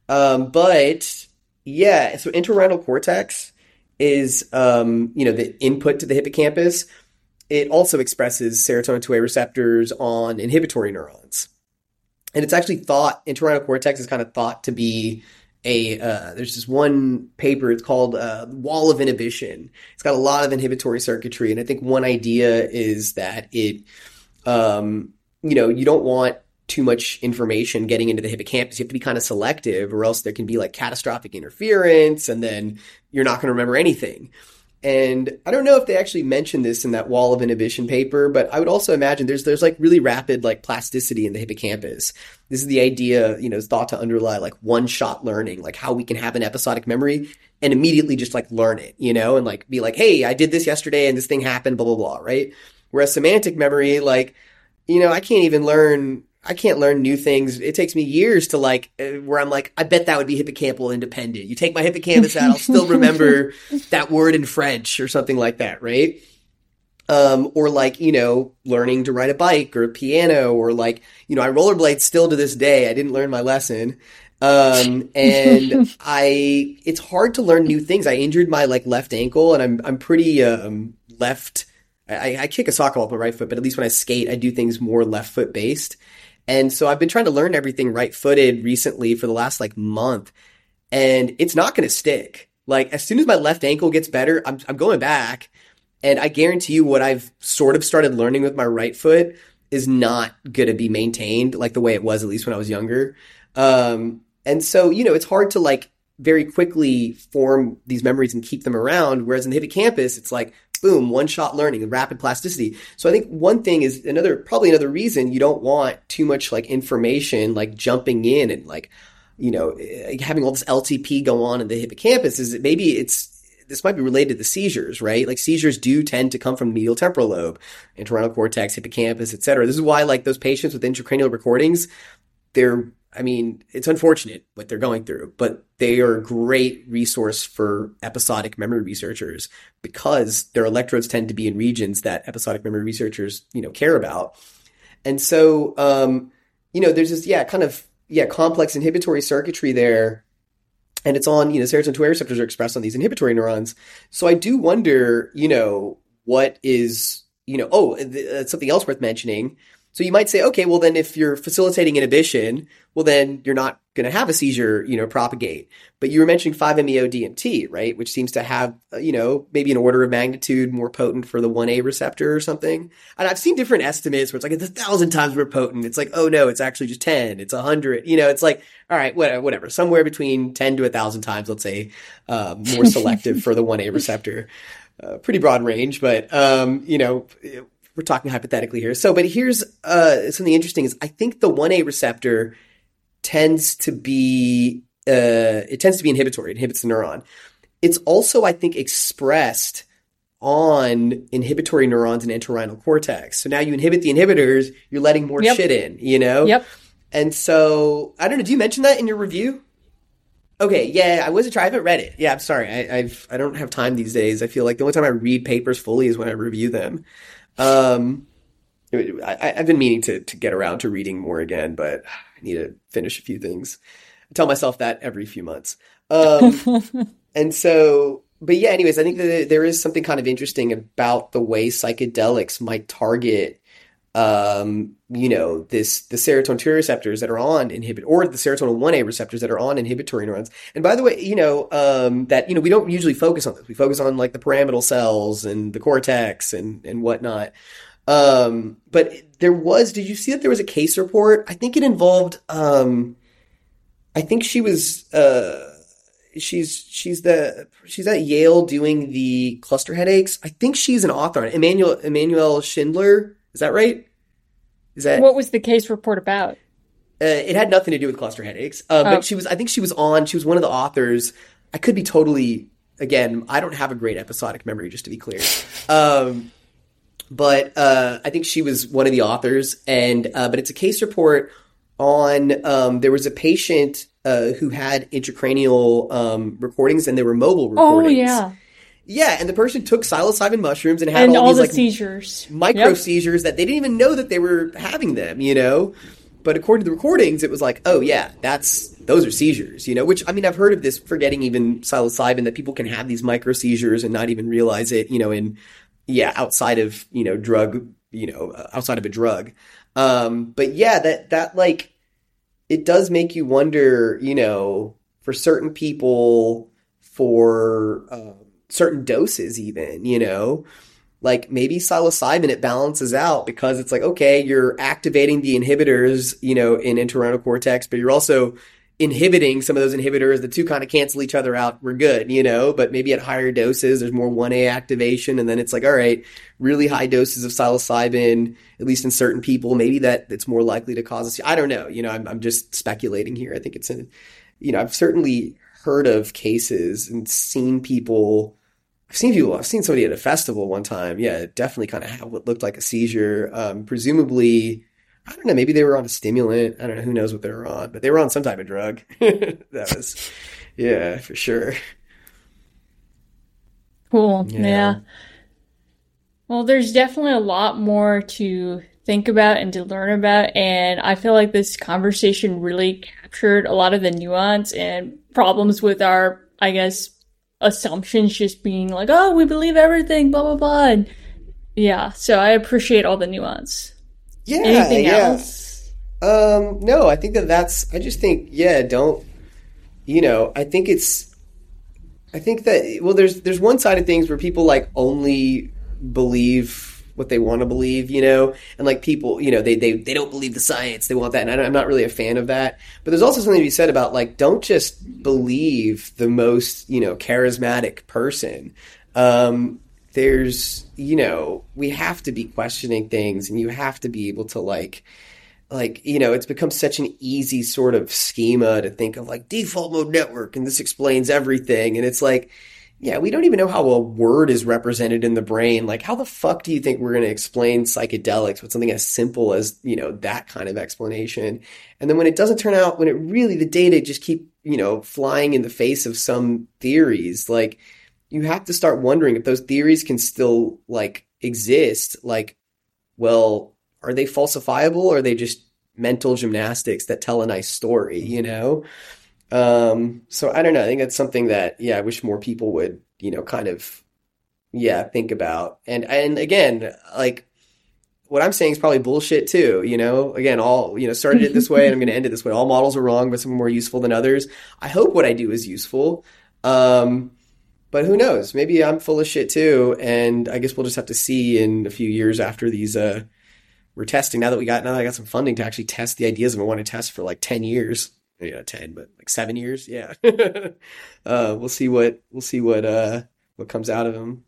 But yeah, so entorhinal cortex is, the input to the hippocampus. It also expresses serotonin 2A receptors on inhibitory neurons. And it's actually entorhinal cortex is kind of thought to be there's this one paper, it's called Wall of Inhibition. It's got a lot of inhibitory circuitry. And I think one idea is that it, you don't want too much information getting into the hippocampus. You have to be kind of selective, or else there can be like catastrophic interference, and then you're not going to remember anything. And I don't know if they actually mentioned this in that Wall of Inhibition paper, but I would also imagine there's like really rapid like plasticity in the hippocampus. This is the idea, is thought to underlie like one-shot learning, like how we can have an episodic memory and immediately just like learn it, and like be like, hey, I did this yesterday and this thing happened, blah, blah, blah, right? Whereas semantic memory, like, I can't learn new things. It takes me years to where I'm like, I bet that would be hippocampal independent. You take my hippocampus out, I'll still remember that word in French or something like that, right? Or like, learning to ride a bike or a piano, or like, I rollerblade still to this day. I didn't learn my lesson. And it's hard to learn new things. I injured my left ankle, and I'm pretty, left. I kick a soccer ball with my right foot, but at least when I skate, I do things more left foot based. And so I've been trying to learn everything right-footed recently for the last month, and it's not going to stick. Like, as soon as my left ankle gets better, I'm going back, and I guarantee you what I've sort of started learning with my right foot is not going to be maintained like the way it was, at least when I was younger. And so, it's hard to very quickly form these memories and keep them around. Whereas in the hippocampus, it's like, boom, one-shot learning and rapid plasticity. So I think one thing is probably another reason you don't want too much information jumping in and having all this LTP go on in the hippocampus, is that maybe this might be related to the seizures, right? Like, seizures do tend to come from the medial temporal lobe, entorhinal cortex, hippocampus, et cetera. This is why those patients with intracranial recordings, it's unfortunate what they're going through, but they are a great resource for episodic memory researchers, because their electrodes tend to be in regions that episodic memory researchers, care about. And so, there's this, kind of, complex inhibitory circuitry there. And it's on, serotonin 2A receptors are expressed on these inhibitory neurons. So I do wonder, what is, something else worth mentioning. So you might say, okay, well then if you're facilitating inhibition, well then you're not going to have a seizure, propagate. But you were mentioning 5-MeO-DMT, right? Which seems to have, maybe an order of magnitude more potent for the 1A receptor or something. And I've seen different estimates where it's like it's 1,000 times more potent. It's like, oh no, it's actually just 10. It's 100. It's like, all right, whatever. Somewhere between 10 to 1,000 times, let's say, more selective for the 1A receptor. Pretty broad range, but, we're talking hypothetically here. So, but here's something interesting is I think the 1A receptor tends to be inhibitory. It inhibits the neuron. It's also, I think, expressed on inhibitory neurons in entorhinal cortex. So now you inhibit the inhibitors, you're letting more shit in, Yep. And so, I don't know, do you mention that in your review? Okay, yeah, I haven't read it. Yeah, I'm sorry. I don't have time these days. I feel like the only time I read papers fully is when I review them. I've been meaning to get around to reading more again, but I need to finish a few things. I tell myself that every few months. And so, but yeah, anyways, I think that there is something kind of interesting about the way psychedelics might target, the serotonin 2 receptors that are on or the serotonin 1A receptors that are on inhibitory neurons. And by the way, we don't usually focus on this. We focus on like the pyramidal cells and the cortex and whatnot. But did you see that there was a case report? I think it involved, I think she was, she's at Yale doing the cluster headaches. I think she's an author on it. Emmanuel Schindler. Is that right? What was the case report about? It had nothing to do with cluster headaches. But I think she was one of the authors. I could be totally, again, I don't have a great episodic memory, just to be clear. But I think she was one of the authors, but it's a case report on, there was a patient who had intracranial recordings, and they were mobile recordings. Oh, yeah. Yeah, and the person took psilocybin mushrooms and had all these like seizures, micro seizures that they didn't even know that they were having them, But according to the recordings, it was like, oh yeah, those are seizures, Which, I mean, I've heard of this, forgetting even psilocybin, that people can have these micro seizures and not even realize it, outside of drug, outside of a drug. But yeah, that like, it does make you wonder, for certain people, for certain doses even, like maybe psilocybin, it balances out because it's like, okay, you're activating the inhibitors, in entorhinal cortex, but you're also inhibiting some of those inhibitors. The two kind of cancel each other out. We're good, but maybe at higher doses, there's more 1A activation. And then it's like, all right, really high doses of psilocybin, at least in certain people, maybe it's more likely to cause I don't know. I'm just speculating here. I think it's I've certainly heard of cases and seen people. I've seen somebody at a festival one time. Yeah, it definitely kind of had what looked like a seizure. Presumably, I don't know, maybe they were on a stimulant. I don't know, who knows what they were on, but they were on some type of drug. That was, yeah, for sure. Cool. Yeah. Well, there's definitely a lot more to think about and to learn about. And I feel like this conversation really captured a lot of the nuance and problems with our, I guess, assumptions just being like, oh, we believe everything, blah, blah, blah. And yeah, so I appreciate all the nuance. Yeah. Anything else? No, I think I just think, I think that, well, there's one side of things where people like only believe what they want to believe, and like people, they don't believe the science, they want that. And I'm not really a fan of that, but there's also something to be said about like, don't just believe the most, charismatic person. There's, we have to be questioning things, and you have to be able to like, it's become such an easy sort of schema to think of like default mode network, and this explains everything. And it's like, yeah, we don't even know how a word is represented in the brain. Like, how the fuck do you think we're going to explain psychedelics with something as simple as, that kind of explanation? And then when it doesn't turn out, when it really, the data just keep, flying in the face of some theories, like, you have to start wondering if those theories can still, like, exist. Like, well, are they falsifiable, or are they just mental gymnastics that tell a nice story, you know? So I don't know. I think that's something that, yeah, I wish more people would, you know, kind of, yeah, think about. And again, like, what I'm saying is probably bullshit too, you know? Again, all, you know, started it this way and I'm going to end it this way. All models are wrong, but some are more useful than others. I hope what I do is useful. But who knows? Maybe I'm full of shit too. And I guess we'll just have to see in a few years after these, we're testing now that I got some funding to actually test the ideas, and we want to test for like 10 years. Yeah, 10, but like 7 years. Yeah. We'll see what comes out of them.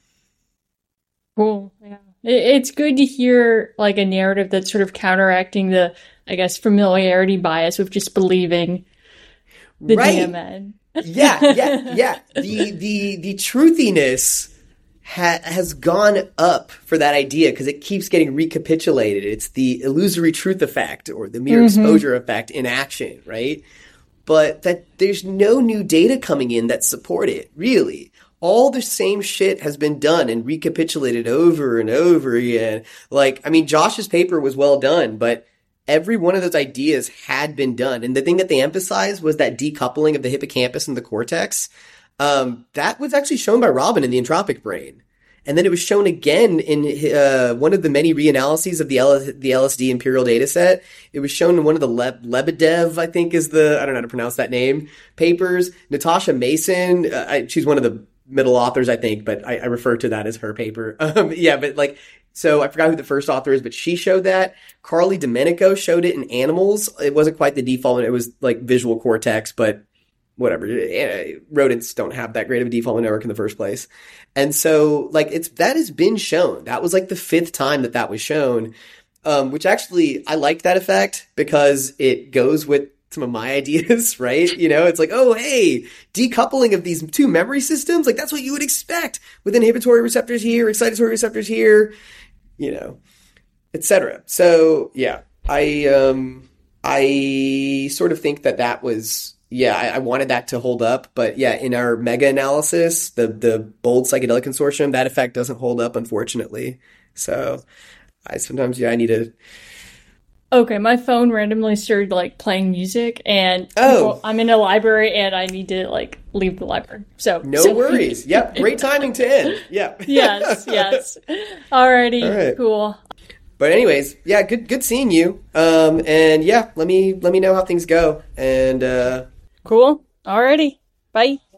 Cool. Yeah. It's good to hear like a narrative that's sort of counteracting the, I guess, familiarity bias of just believing the Right. DMN. Yeah. The truthiness has gone up for that idea because it keeps getting recapitulated. It's the illusory truth effect, or the mere exposure effect in action, right? But that there's no new data coming in that support it, really. All the same shit has been done and recapitulated over and over again. Like, I mean, Josh's paper was well done, but every one of those ideas had been done. And the thing that they emphasized was that decoupling of the hippocampus and the cortex. That was actually shown by Robin in the Entropic Brain. And then it was shown again in one of the many reanalyses of the LSD Imperial data set. It was shown in one of the Lebedev, I think is I don't know how to pronounce that name, papers. Natasha Mason, she's one of the middle authors, I think, but I refer to that as her paper. Yeah, but like, so I forgot who the first author is, but she showed that. Carly Domenico showed it in animals. It wasn't quite the default, it was like visual cortex, but whatever. Rodents don't have that great of a default network in the first place. And so like that has been shown. That was like the 5th time that was shown, which actually I liked that effect because it goes with some of my ideas, right? You know, it's like, oh, hey, decoupling of these two memory systems, like that's what you would expect with inhibitory receptors here, excitatory receptors here, you know, etc. So yeah, I sort of think that was, yeah, I wanted that to hold up, but yeah, in our mega analysis, the bold psychedelic consortium, that effect doesn't hold up, unfortunately. So I need to. Okay, my phone randomly started like playing music, and I'm in a library, and I need to like leave the library. So no worries. Yep, great timing to end. Yeah. Yes. Alrighty, all right. Cool. But anyways, yeah, good seeing you. And yeah, let me know how things go. And cool. Alrighty, bye.